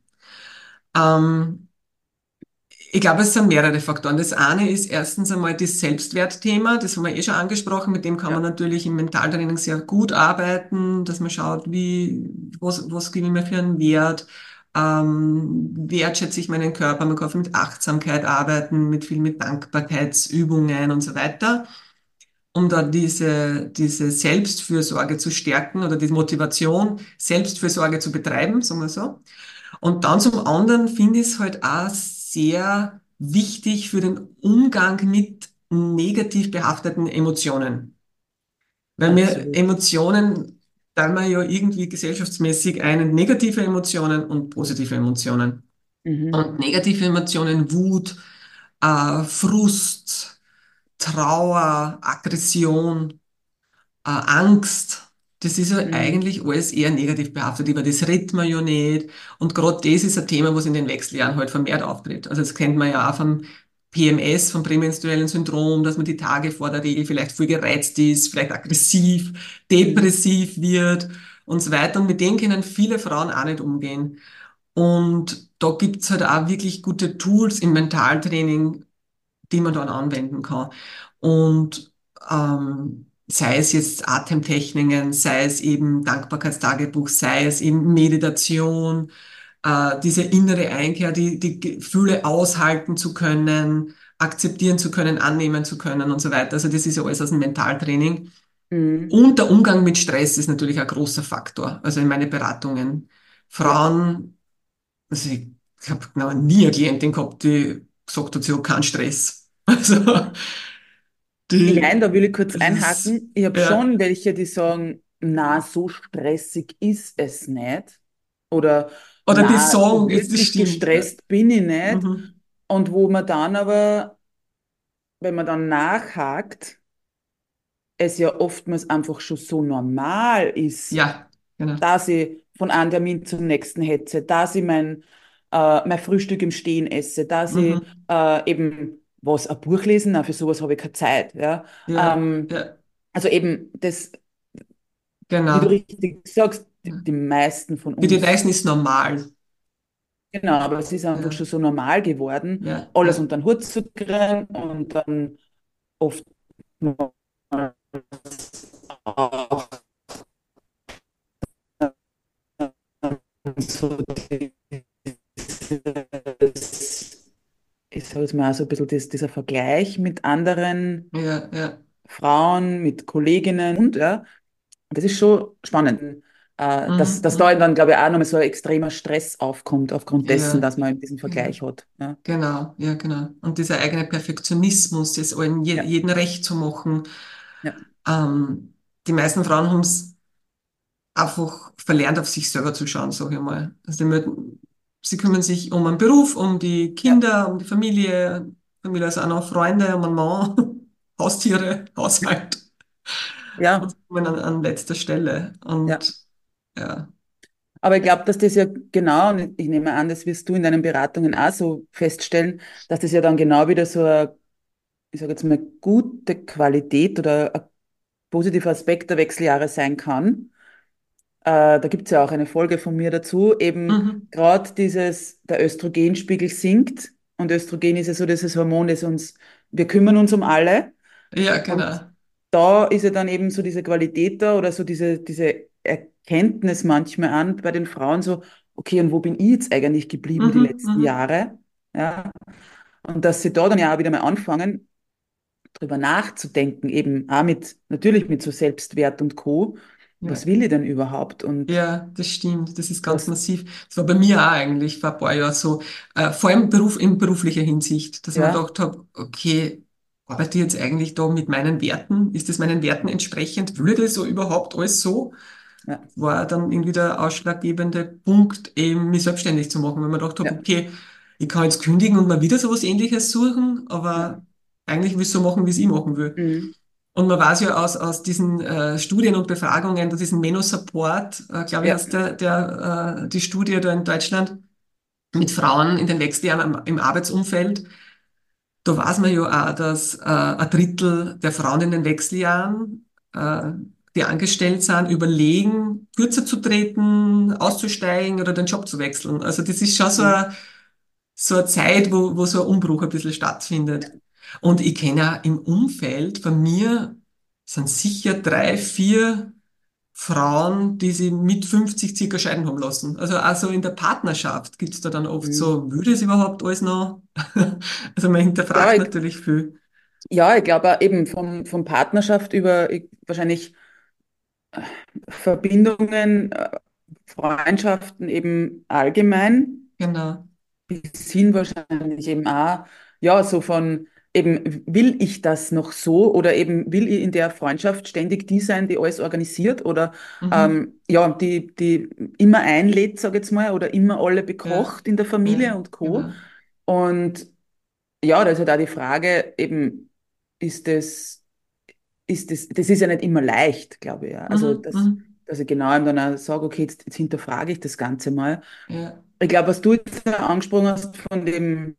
Ähm, Ich glaube, es sind mehrere Faktoren. Das eine ist erstens einmal das Selbstwertthema, das haben wir eh schon angesprochen, mit dem kann man ja. natürlich im Mentaltraining sehr gut arbeiten, dass man schaut, wie, was, was gebe ich mir für einen Wert, ähm, wertschätze ich meinen Körper, man kann viel mit Achtsamkeit arbeiten, mit viel mit Dankbarkeitsübungen und so weiter, um da diese, diese Selbstfürsorge zu stärken oder die Motivation, Selbstfürsorge zu betreiben, sagen wir so. Und dann zum anderen finde ich es halt auch sehr wichtig für den Umgang mit negativ behafteten Emotionen. Weil wir Absolut. Emotionen teilen wir ja irgendwie gesellschaftsmäßig ein in negative Emotionen und positive Emotionen. Mhm. Und negative Emotionen, Wut, äh, Frust, Trauer, Aggression, äh, Angst, das ist ja Mhm. eigentlich alles eher negativ behaftet, über das redet man ja nicht. Und gerade das ist ein Thema, was in den Wechseljahren halt vermehrt auftritt. Also das kennt man ja auch vom P M S, vom prämenstruellen Syndrom, dass man die Tage vor der Regel vielleicht voll gereizt ist, vielleicht aggressiv, Mhm. depressiv wird und so weiter. Und mit dem können viele Frauen auch nicht umgehen. Und da gibt's halt auch wirklich gute Tools im Mentaltraining, die man dann anwenden kann. Und ähm, sei es jetzt Atemtechniken, sei es eben Dankbarkeitstagebuch, sei es eben Meditation, äh, diese innere Einkehr, die, die Gefühle aushalten zu können, akzeptieren zu können, annehmen zu können und so weiter. Also das ist ja alles aus dem Mentaltraining. Mhm. Und der Umgang mit Stress ist natürlich ein großer Faktor. Also in meinen Beratungen. Ja. Frauen, also ich, ich habe noch nie eine Klientin gehabt, die gesagt hat, sie hat keinen Stress. Also Nein, die, da will ich kurz es ist, einhaken. Ich habe ja, schon welche, die sagen, na, so stressig ist es nicht. Oder oder die na, so sagen, ist, das wirklich stimmt. Ja. gestresst bin ich nicht. Mhm. Und wo man dann aber, wenn man dann nachhakt, es ja oftmals einfach schon so normal ist, Ja, genau. dass ich von einem Termin zum nächsten hetze, dass ich mein, äh, mein Frühstück im Stehen esse, dass ich Mhm. äh, eben was, ein Buch lesen, na, für sowas habe ich keine Zeit. Ja? Ja, Ähm, ja, also eben das, wie du genau. richtig sagst, die, Ja. die meisten von Für die uns, meisten ist normal. genau, aber es ist einfach Ja, schon so normal geworden, ja, alles ja. unter den Hut zu kriegen und dann oft auch so dieses, ich sage jetzt mal so ein bisschen das, dieser Vergleich mit anderen Ja, ja. Frauen, mit Kolleginnen und ja, das ist schon spannend. äh, dass, Mhm. dass da Mhm. dann, glaube ich, auch nochmal so ein extremer Stress aufkommt aufgrund dessen, Ja, dass man diesen ja, Vergleich hat. Ja, genau, ja, genau. Und dieser eigene Perfektionismus, das allen je, ja, jedem recht zu machen. ja, Ähm, die meisten Frauen haben es einfach verlernt, auf sich selber zu schauen, sage ich mal. Also die, möchten- sie kümmern sich um einen Beruf, um die ja, Kinder, um die Familie, Familie also auch noch Freunde, um einen Mann, Haustiere, Haushalt. Und ja, sie kommen an, an letzter Stelle. ja. Und ja. Aber ich glaube, dass das ja genau, und ich nehme an, das wirst du in deinen Beratungen auch so feststellen, dass das ja dann genau wieder so eine, ich sage jetzt mal, gute Qualität oder ein positiver Aspekt der Wechseljahre sein kann. Äh, da gibt es ja auch eine Folge von mir dazu, eben Mhm. gerade dieses, der Östrogenspiegel sinkt und Östrogen ist ja so dieses Hormon, das uns, wir kümmern uns um alle Ja, und genau. da ist ja dann eben so diese Qualität da oder so diese, diese Erkenntnis manchmal an bei den Frauen so, okay, und wo bin ich jetzt eigentlich geblieben die Mhm. letzten Mhm. Jahre? Ja, und dass sie da dann ja auch wieder mal anfangen, drüber nachzudenken, eben auch mit, natürlich mit so Selbstwert und Co. Was Ja. will ich denn überhaupt? Und Ja, das stimmt. Das ist ganz was, massiv. Das war bei mir auch eigentlich vor ein paar Jahren so, äh, vor allem Beruf, in beruflicher Hinsicht, dass ich mir ja, gedacht habe, okay, arbeite ich jetzt eigentlich da mit meinen Werten? Ist das meinen Werten entsprechend? Will ich das so überhaupt alles so? ja, War dann irgendwie der ausschlaggebende Punkt, eben mich selbstständig zu machen, weil man gedacht habe, ja, okay, ich kann jetzt kündigen und mal wieder sowas Ähnliches suchen, ja, aber eigentlich will ich es so machen, wie es ich machen will. mhm, Und man weiß ja aus, aus diesen äh, Studien und Befragungen, dass diesen Meno-Support, äh, glaube ich, ja, heißt der, der, äh, die Studie da in Deutschland mit Frauen in den Wechseljahren im, im Arbeitsumfeld, da weiß man ja auch, dass äh, ein Drittel der Frauen in den Wechseljahren, äh, die angestellt sind, überlegen, kürzer zu treten, auszusteigen oder den Job zu wechseln. Also das ist schon so mhm, eine, so eine Zeit, wo, wo so ein Umbruch ein bisschen ja, stattfindet. Und ich kenne auch im Umfeld von mir sind sicher drei, vier Frauen, die sie mit fünfzig circa scheiden haben lassen. Also also in der Partnerschaft gibt es da dann oft mhm. so, würde es überhaupt alles noch? Also man Ja, hinterfragt ich, natürlich viel. ja, ich glaube auch eben vom, vom Partnerschaft über ich, wahrscheinlich Verbindungen, äh, Freundschaften eben allgemein, Genau. bis hin wahrscheinlich eben auch, ja, so von eben, will ich das noch so oder eben will ich in der Freundschaft ständig die sein, die alles organisiert oder Mhm. ähm, ja, die, die immer einlädt, sage ich jetzt mal, oder immer alle Ja, bekocht in der ja, Familie und Co. genau. Und ja, da ist halt auch die Frage, eben, ist das, ist das, das ist ja nicht immer leicht, glaube ich, ja. Also, Mhm. dass, Mhm. dass ich genau eben dann auch sage, okay, jetzt, jetzt hinterfrage ich das Ganze mal. Ja, Ich glaube, was du jetzt angesprochen hast von dem,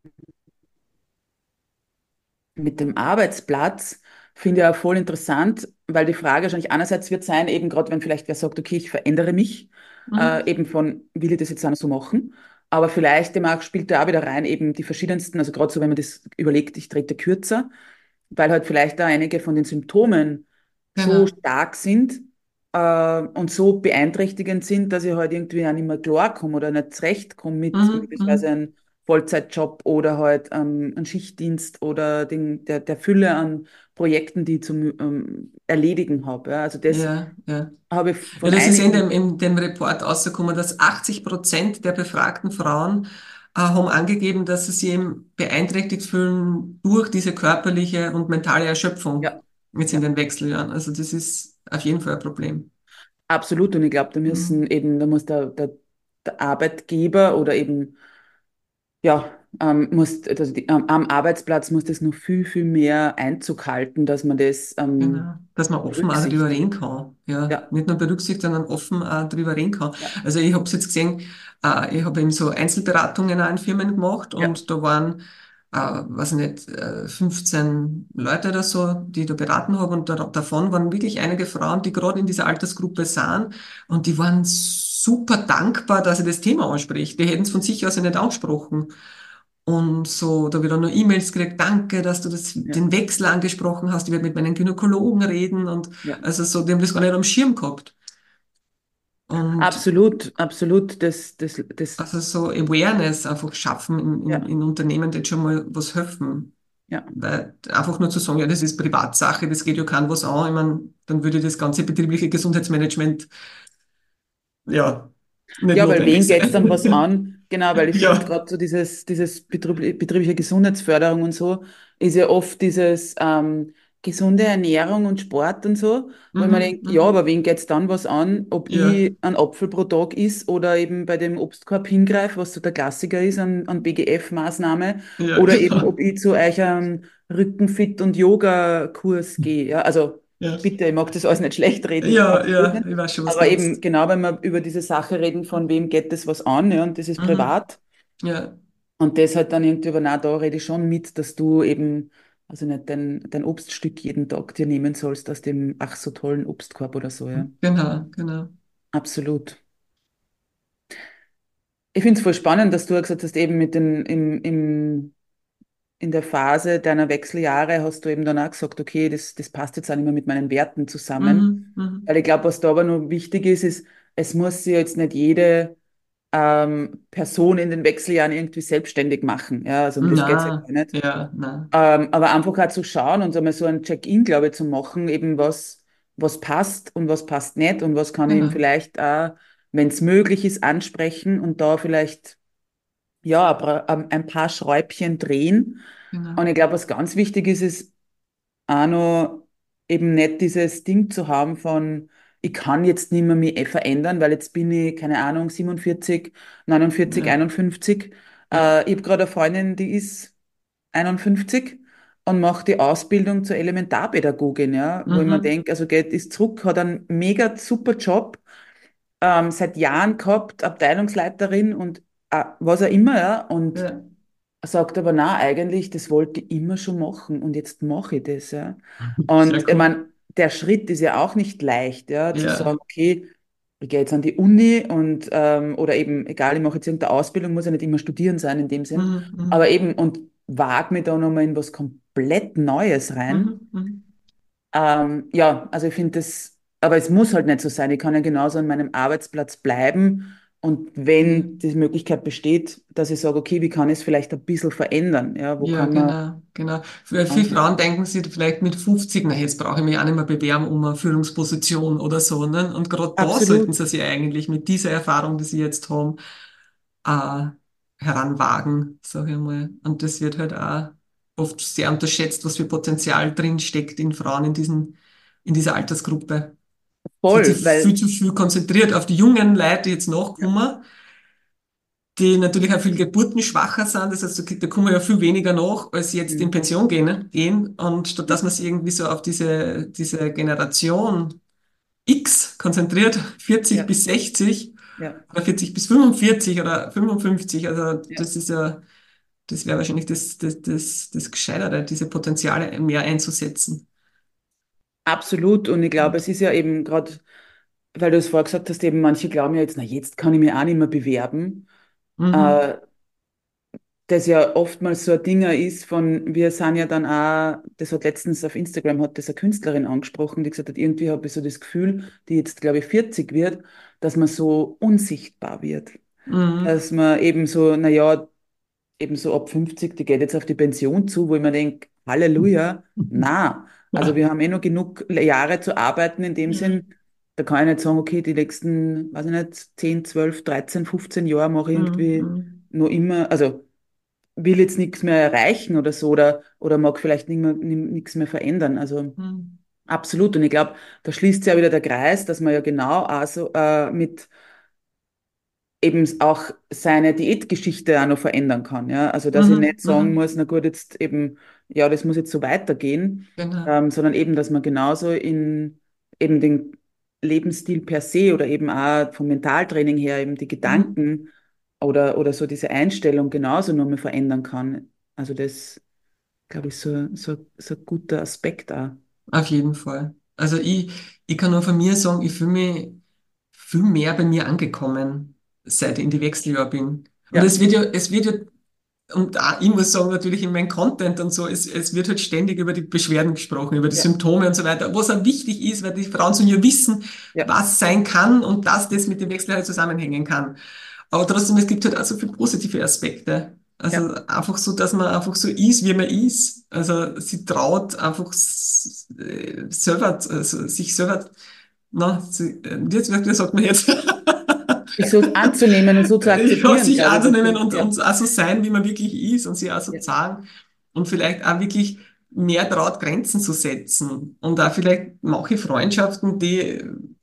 mit dem Arbeitsplatz, finde ich auch voll interessant, weil die Frage wahrscheinlich einerseits wird sein, eben gerade wenn vielleicht wer sagt, okay, ich verändere mich, mhm. äh, eben von, will ich das jetzt auch so machen? Aber vielleicht eben auch, spielt da auch wieder rein, eben die verschiedensten, also gerade so, wenn man das überlegt, ich trete kürzer, weil halt vielleicht da einige von den Symptomen so Genau. stark sind äh, und so beeinträchtigend sind, dass ich halt irgendwie auch nicht mehr klarkomme oder nicht zurechtkomme mit Mhm. möglicherweise Mhm. einem Vollzeitjob oder halt ähm, einen Schichtdienst oder den, der, der Fülle an Projekten, die ich zum ähm, Erledigen habe. Ja. Also das Ja, ja. habe ich Ja, von das ist in einigen, dem, in dem Report rausgekommen, dass achtzig Prozent der befragten Frauen äh, haben angegeben, dass sie sich eben beeinträchtigt fühlen durch diese körperliche und mentale Erschöpfung ja, jetzt in ja, den Wechseljahren. Also das ist auf jeden Fall ein Problem. absolut. Und ich glaube, da müssen Mhm. eben, da muss der, der, der Arbeitgeber oder eben ja, ähm, muss, also die, am am Arbeitsplatz muss das noch viel, viel mehr Einzug halten, dass man das ähm, Genau, dass man offen auch drüber reden berücksichtigt. kann. Ja, Ja, nicht nur berücksichtigt, sondern offen auch drüber reden kann. ja, Also ich habe es jetzt gesehen, äh, ich habe eben so Einzelberatungen auch in Firmen gemacht ja, und da waren, äh, weiß ich nicht, äh, fünfzehn Leute oder so, die ich da beraten habe und da, davon waren wirklich einige Frauen, die gerade in dieser Altersgruppe sind und die waren super dankbar, dass ich das Thema anspreche. Die hätten es von sich aus ja nicht angesprochen. Und so, da habe ich dann nur E-Mails gekriegt, danke, dass du das, ja, den Wechsel angesprochen hast, ich werde mit meinen Gynäkologen reden und ja. also so, die haben das gar nicht am Schirm gehabt. Und Absolut, absolut. Das, das, das, also so Awareness einfach schaffen in, in, ja, in Unternehmen, die schon mal was helfen. ja. Weil einfach nur zu sagen, ja, das ist Privatsache, das geht ja keinem was an, ich meine, dann würde das ganze betriebliche Gesundheitsmanagement ja, nicht Ja, weil notwendig wen geht's dann sein. was an? Genau, weil ich finde Ja. gerade so dieses, dieses betrieb, betriebliche Gesundheitsförderung und so ist ja oft dieses ähm, gesunde Ernährung und Sport und so, wo ich mir Mhm, denke, ja, aber mhm. wen geht's dann was an, ob Ja, ich einen Apfel pro Tag is oder eben bei dem Obstkorb hingreife, was so der Klassiker ist an, an B G F-Maßnahme, ja, oder eben genau. ob ich zu euch einen Rückenfit- und Yoga-Kurs gehe. Ja, also Ja, bitte, ich mag das alles nicht schlecht reden, ja, absolut ja, nicht. ich weiß schon, was du Aber eben, meinst. genau, wenn wir über diese Sache reden, von wem geht das was an, ja, und das ist Mhm. privat. Ja, Und das halt dann irgendwie, aber na, da rede ich schon mit, dass du eben, also nicht dein, dein Obststück jeden Tag dir nehmen sollst aus dem ach so tollen Obstkorb oder so, ja. genau, genau. Absolut. Ich finde es voll spannend, dass du ja gesagt hast, eben mit den, im, im, in der Phase deiner Wechseljahre hast du eben dann auch gesagt, okay, das, das passt jetzt auch nicht mehr mit meinen Werten zusammen. Mhm, mhm. Weil ich glaube, was da aber noch wichtig ist, ist, es muss sich jetzt nicht jede ähm, Person in den Wechseljahren irgendwie selbstständig machen. Ja, also um das geht's ja Na, gar nicht. ja, na, Ähm, aber einfach auch zu schauen und einmal so ein Check-in, glaube ich, zu machen, eben was, was passt und was passt nicht und was kann ich ihm genau, vielleicht auch, wenn es möglich ist, ansprechen und da vielleicht ja ein paar ein paar Schräubchen drehen. Und genau. ich glaube, was ganz wichtig ist, ist auch noch eben nicht dieses Ding zu haben von, ich kann jetzt nicht mehr mich eh verändern, weil jetzt bin ich, keine Ahnung, siebenundvierzig, neunundvierzig, Ja, einundfünfzig. ja. Äh, ich habe gerade eine Freundin, die ist einundfünfzig und macht die Ausbildung zur Elementarpädagogin, ja, wo ich mir Mhm, denke, also geht, ist zurück, hat einen mega super Job, ähm, seit Jahren gehabt, Abteilungsleiterin und äh, was auch immer, ja, und ja. sagt aber, na, eigentlich, das wollte ich immer schon machen und jetzt mache ich das, ja. Sehr Und ich cool. meine, der Schritt ist ja auch nicht leicht, ja, zu sagen, Ja, okay, ich gehe jetzt an die Uni und ähm, oder eben, egal, ich mache jetzt irgendeine Ausbildung, muss ja nicht immer studieren sein in dem Sinn, mhm, aber mhm, eben und wage mich da nochmal in was komplett Neues rein. mhm, mhm. Ähm, ja, also ich finde das, aber es muss halt nicht so sein. Ich kann ja genauso an meinem Arbeitsplatz bleiben und Ja. wenn die Möglichkeit besteht, dass ich sage, okay, wie kann ich es vielleicht ein bisschen verändern? Ja, wo Ja, kann man genau, genau. Für viele Frauen ansetzen? denken sich vielleicht mit fünfzig, na, jetzt brauche ich mich auch nicht mehr bewerben um eine Führungsposition oder so, ne? Und gerade da sollten Absolut. sie sich eigentlich mit dieser Erfahrung, die sie jetzt haben, äh, heranwagen, sage ich mal. Und das wird halt auch oft sehr unterschätzt, was für Potenzial drin steckt in Frauen in diesen, in dieser Altersgruppe. Es wird sich Voll, viel weil, zu viel konzentriert auf die jungen Leute, die jetzt ja, nachkommen, die natürlich auch viel geburtenschwacher sind. Das heißt, da da kommen ja viel weniger nach, als jetzt in mhm, Pension gehen, ne? gehen. Und statt ja, dass man sich irgendwie so auf diese, diese Generation X konzentriert, vierzig ja, bis sechzig ja, oder vierzig bis fünfundvierzig oder fünfundfünfzig, also ja. das ist ja, das wäre wahrscheinlich das, das, das, das Gescheitere, diese Potenziale mehr einzusetzen. Absolut. Und ich glaube, es ist ja eben gerade, weil du es vorher gesagt hast, eben manche glauben ja jetzt, na, jetzt kann ich mich auch nicht mehr bewerben. Mhm. Äh, das ja oftmals so ein Dinger ist von, wir sind ja dann auch, das hat letztens auf Instagram, hat das eine Künstlerin angesprochen, die gesagt hat, irgendwie habe ich so das Gefühl, die jetzt, glaube ich, vierzig wird, dass man so unsichtbar wird. Mhm. Dass man eben so, naja, eben so ab fünfzig, die geht jetzt auf die Pension zu, wo ich mir denke, Halleluja, na, also Ja. wir haben eh noch genug Jahre zu arbeiten in dem Mhm. Sinn, da kann ich nicht sagen, okay, die nächsten, weiß ich nicht, zehn, zwölf, dreizehn, fünfzehn Jahre mache ich irgendwie Mhm. noch immer, also will jetzt nichts mehr erreichen oder so oder, oder mag vielleicht nicht mehr, nichts mehr verändern. Also Mhm. absolut. Und ich glaube, da schließt sich ja wieder der Kreis, dass man ja genau also äh, mit eben auch seine Diätgeschichte auch noch verändern kann. Ja? Also dass ich Mhm. nicht sagen Mhm. muss, na gut, jetzt eben, ja, das muss jetzt so weitergehen, Genau. ähm, sondern eben, dass man genauso in eben den Lebensstil per se oder eben auch vom Mentaltraining her eben die Mhm. Gedanken oder, oder so diese Einstellung genauso nochmal verändern kann. Also das, glaube ich, so, so, so ein guter Aspekt auch. Auf jeden Fall. Also ich, ich kann nur von mir sagen, ich fühle mich viel mehr bei mir angekommen, seit ich in die Wechseljahr bin. Und Ja, es wird ja, es wird ja, und auch ich muss sagen, natürlich in meinem Content und so, es, es wird halt ständig über die Beschwerden gesprochen, über die ja, Symptome und so weiter, was auch wichtig ist, weil die Frauen sollen ja wissen, ja, was sein kann und dass das mit dem Wechseljahr zusammenhängen kann. Aber trotzdem, es gibt halt auch so viele positive Aspekte. ja, Also einfach so, dass man einfach so ist, wie man ist. Also sie traut einfach s- äh, selber, also sich selber, na, sie, äh, jetzt, wie sagt man jetzt? sich so anzunehmen und so zu Ja, akzeptieren, sich glaube ich, anzunehmen dazu. und, Ja, und auch so sein, wie man wirklich ist und sich auch so ja, zeigen und vielleicht auch wirklich mehr traut, Grenzen zu setzen und auch vielleicht manche Freundschaften, die,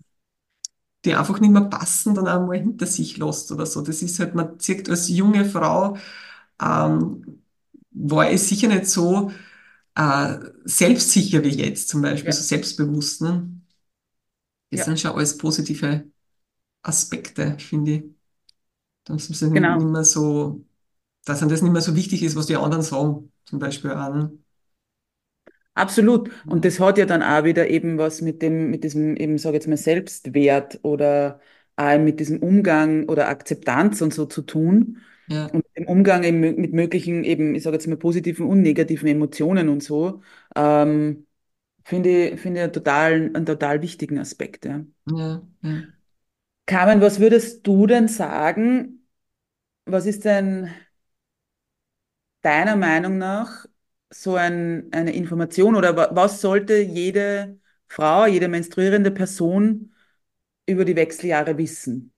die einfach nicht mehr passen, dann auch mal hinter sich lässt oder so. Das ist halt, man sieht als junge Frau, ähm, war ich sicher nicht so äh, selbstsicher wie jetzt zum Beispiel, so ja, selbstbewusst. Ne? Das ja, sind schon alles positive Aspekte, finde ich. Dass es nicht genau. mehr so, dass einem das nicht mehr so wichtig ist, was die anderen sagen, zum Beispiel auch. Ne? Absolut. Und Ja, das hat ja dann auch wieder eben was mit dem, mit diesem, eben, sage ich jetzt mal, Selbstwert oder auch mit diesem Umgang oder Akzeptanz und so zu tun. ja, Und im Umgang eben mö- mit möglichen, eben, ich sage jetzt mal, positiven und negativen Emotionen und so, ähm, finde ich, finde ich einen total, einen total wichtigen Aspekt, ja. ja, ja. Carmen, was würdest du denn sagen? Was ist denn deiner Meinung nach so ein, eine Information oder wa- was sollte jede Frau, jede menstruierende Person über die Wechseljahre wissen?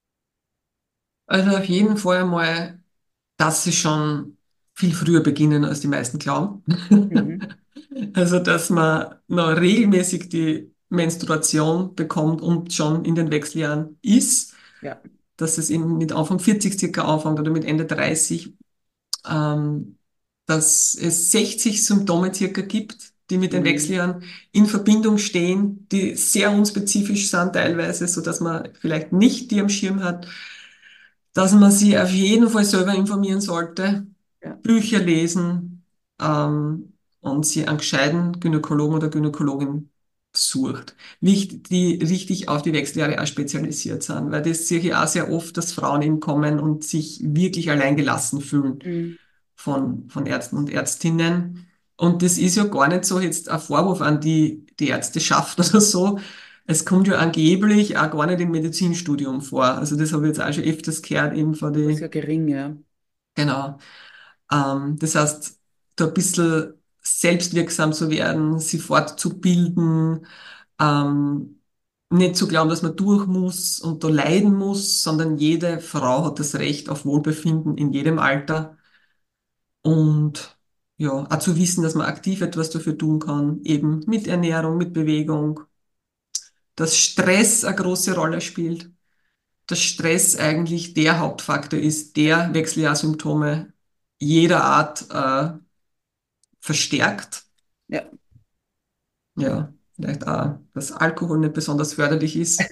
Also auf jeden Fall mal, dass sie schon viel früher beginnen, als die meisten glauben. Mhm. Also, dass man noch regelmäßig die Menstruation bekommt und schon in den Wechseljahren ist, Ja. dass es eben mit Anfang vierzig circa anfängt oder mit Ende dreißig, ähm, dass es sechzig Symptome circa gibt, die mit den Mhm. Wechseljahren in Verbindung stehen, die sehr unspezifisch sind teilweise, so dass man vielleicht nicht die am Schirm hat, dass man sich auf jeden Fall selber informieren sollte, Ja. Bücher lesen, ähm, und sie einen gescheiten Gynäkologen oder Gynäkologin sucht, Wicht- die richtig auf die Wechseljahre auch spezialisiert sind, weil das sehe ich auch sehr oft, dass Frauen eben kommen und sich wirklich alleingelassen fühlen Mhm. von, von Ärzten und Ärztinnen. Und das ist ja gar nicht so jetzt ein Vorwurf an die, die Ärzteschaft oder so. Es kommt ja angeblich auch gar nicht im Medizinstudium vor. Also das habe ich jetzt auch schon öfters gehört, eben von Das ist ja die, gering, ja. genau. Ähm, das heißt, da ein bisschen selbstwirksam zu werden, sich fortzubilden, ähm, nicht zu glauben, dass man durch muss und da leiden muss, sondern jede Frau hat das Recht auf Wohlbefinden in jedem Alter. Und ja, auch zu wissen, dass man aktiv etwas dafür tun kann, eben mit Ernährung, mit Bewegung, dass Stress eine große Rolle spielt, dass Stress eigentlich der Hauptfaktor ist, der Wechseljahrssymptome jeder Art äh, verstärkt. Ja. Ja, vielleicht auch, dass Alkohol nicht besonders förderlich ist.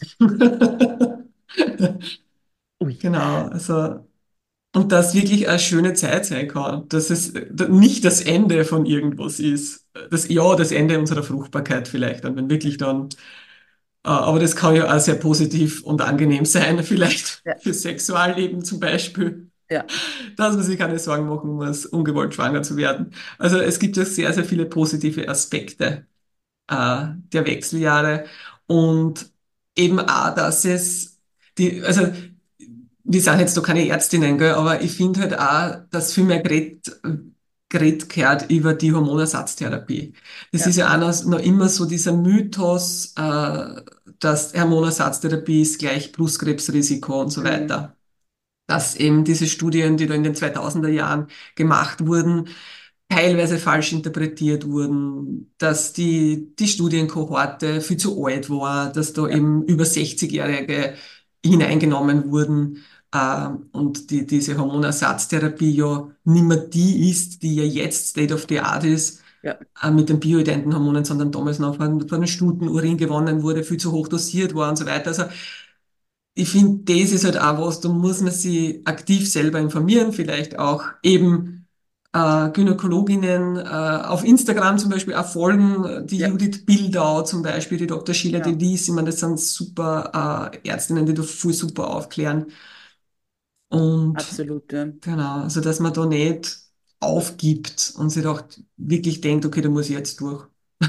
Ui. Genau, also und dass wirklich eine schöne Zeit sein kann, dass es nicht das Ende von irgendwas ist. Das, ja, das Ende unserer Fruchtbarkeit vielleicht, dann, wenn wirklich dann, äh, aber das kann ja auch sehr positiv und angenehm sein, vielleicht Ja. für Sexualleben zum Beispiel, Ja. dass man sich keine Sorgen machen muss, ungewollt schwanger zu werden. Also es gibt ja sehr, sehr viele positive Aspekte äh, der Wechseljahre und eben auch, dass es die, also wir sind jetzt doch keine Ärztinnen, gell, aber ich finde halt auch, dass viel mehr geredet, geredet gehört über die Hormonersatztherapie. Das ist Ja. ja auch noch, noch immer so dieser Mythos, äh, dass Hormonersatztherapie ist gleich Brustkrebsrisiko und so Mhm. weiter. Dass eben diese Studien, die da in den zweitausender Jahren gemacht wurden, teilweise falsch interpretiert wurden, dass die, die Studienkohorte viel zu alt war, dass da Ja. eben über sechzig-Jährige hineingenommen wurden, äh, und die, diese Hormonersatztherapie ja nicht mehr die ist, die ja jetzt State of the Art ist, Ja. äh, mit den bioidenten Hormonen, sondern damals noch von, von den Stutenurin gewonnen wurde, viel zu hoch dosiert war und so weiter. Also ich finde, das ist halt auch was, da muss man sich aktiv selber informieren, vielleicht auch eben äh, Gynäkologinnen äh, auf Instagram zum Beispiel auch folgen, die Ja. Judith Bildau zum Beispiel, die Doktor Sheila Genau. Delis, ich meine, das sind super äh, Ärztinnen, die da viel super aufklären. Und Absolut, ja. genau, also dass man da nicht aufgibt und sich auch wirklich denkt, okay, da muss ich jetzt durch.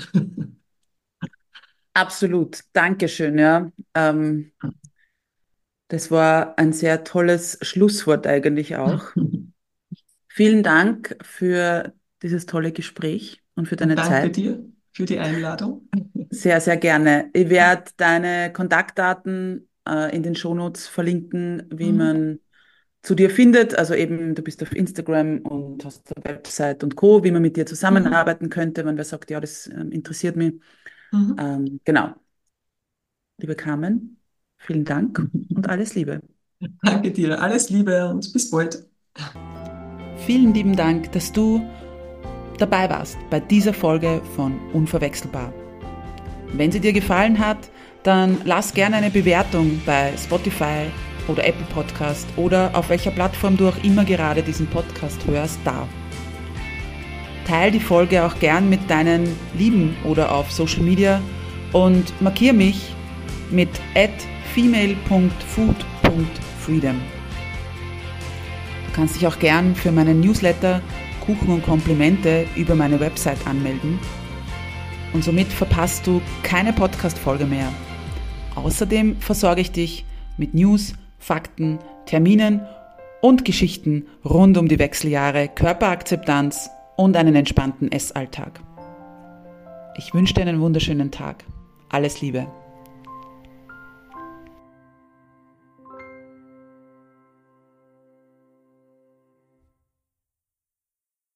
Absolut. Dankeschön, ja. Ähm, das war ein sehr tolles Schlusswort eigentlich auch. Vielen Dank für dieses tolle Gespräch und für Und deine danke Zeit. dir für die Einladung. Sehr, sehr gerne. Ich werde deine Kontaktdaten äh, in den Shownotes verlinken, wie Mhm. man zu dir findet. Also eben, du bist auf Instagram und hast eine Website und Co., wie man mit dir Mhm. zusammenarbeiten könnte, wenn wer sagt, ja, das ähm, interessiert mich. Mhm. Ähm, genau, liebe Carmen, vielen Dank und alles Liebe. Danke dir. Alles Liebe und bis bald. Vielen lieben Dank, dass du dabei warst bei dieser Folge von Unverwechselbar. Wenn sie dir gefallen hat, dann lass gerne eine Bewertung bei Spotify oder Apple Podcast oder auf welcher Plattform du auch immer gerade diesen Podcast hörst, da. Teil die Folge auch gern mit deinen Lieben oder auf Social Media und markiere mich mit at female punkt food punkt freedom. Du kannst dich auch gern für meinen Newsletter Kuchen und Komplimente über meine Website anmelden und somit verpasst du keine Podcast-Folge mehr. Außerdem versorge ich dich mit News, Fakten, Terminen und Geschichten rund um die Wechseljahre, Körperakzeptanz und einen entspannten Essalltag. Ich wünsche dir einen wunderschönen Tag. Alles Liebe.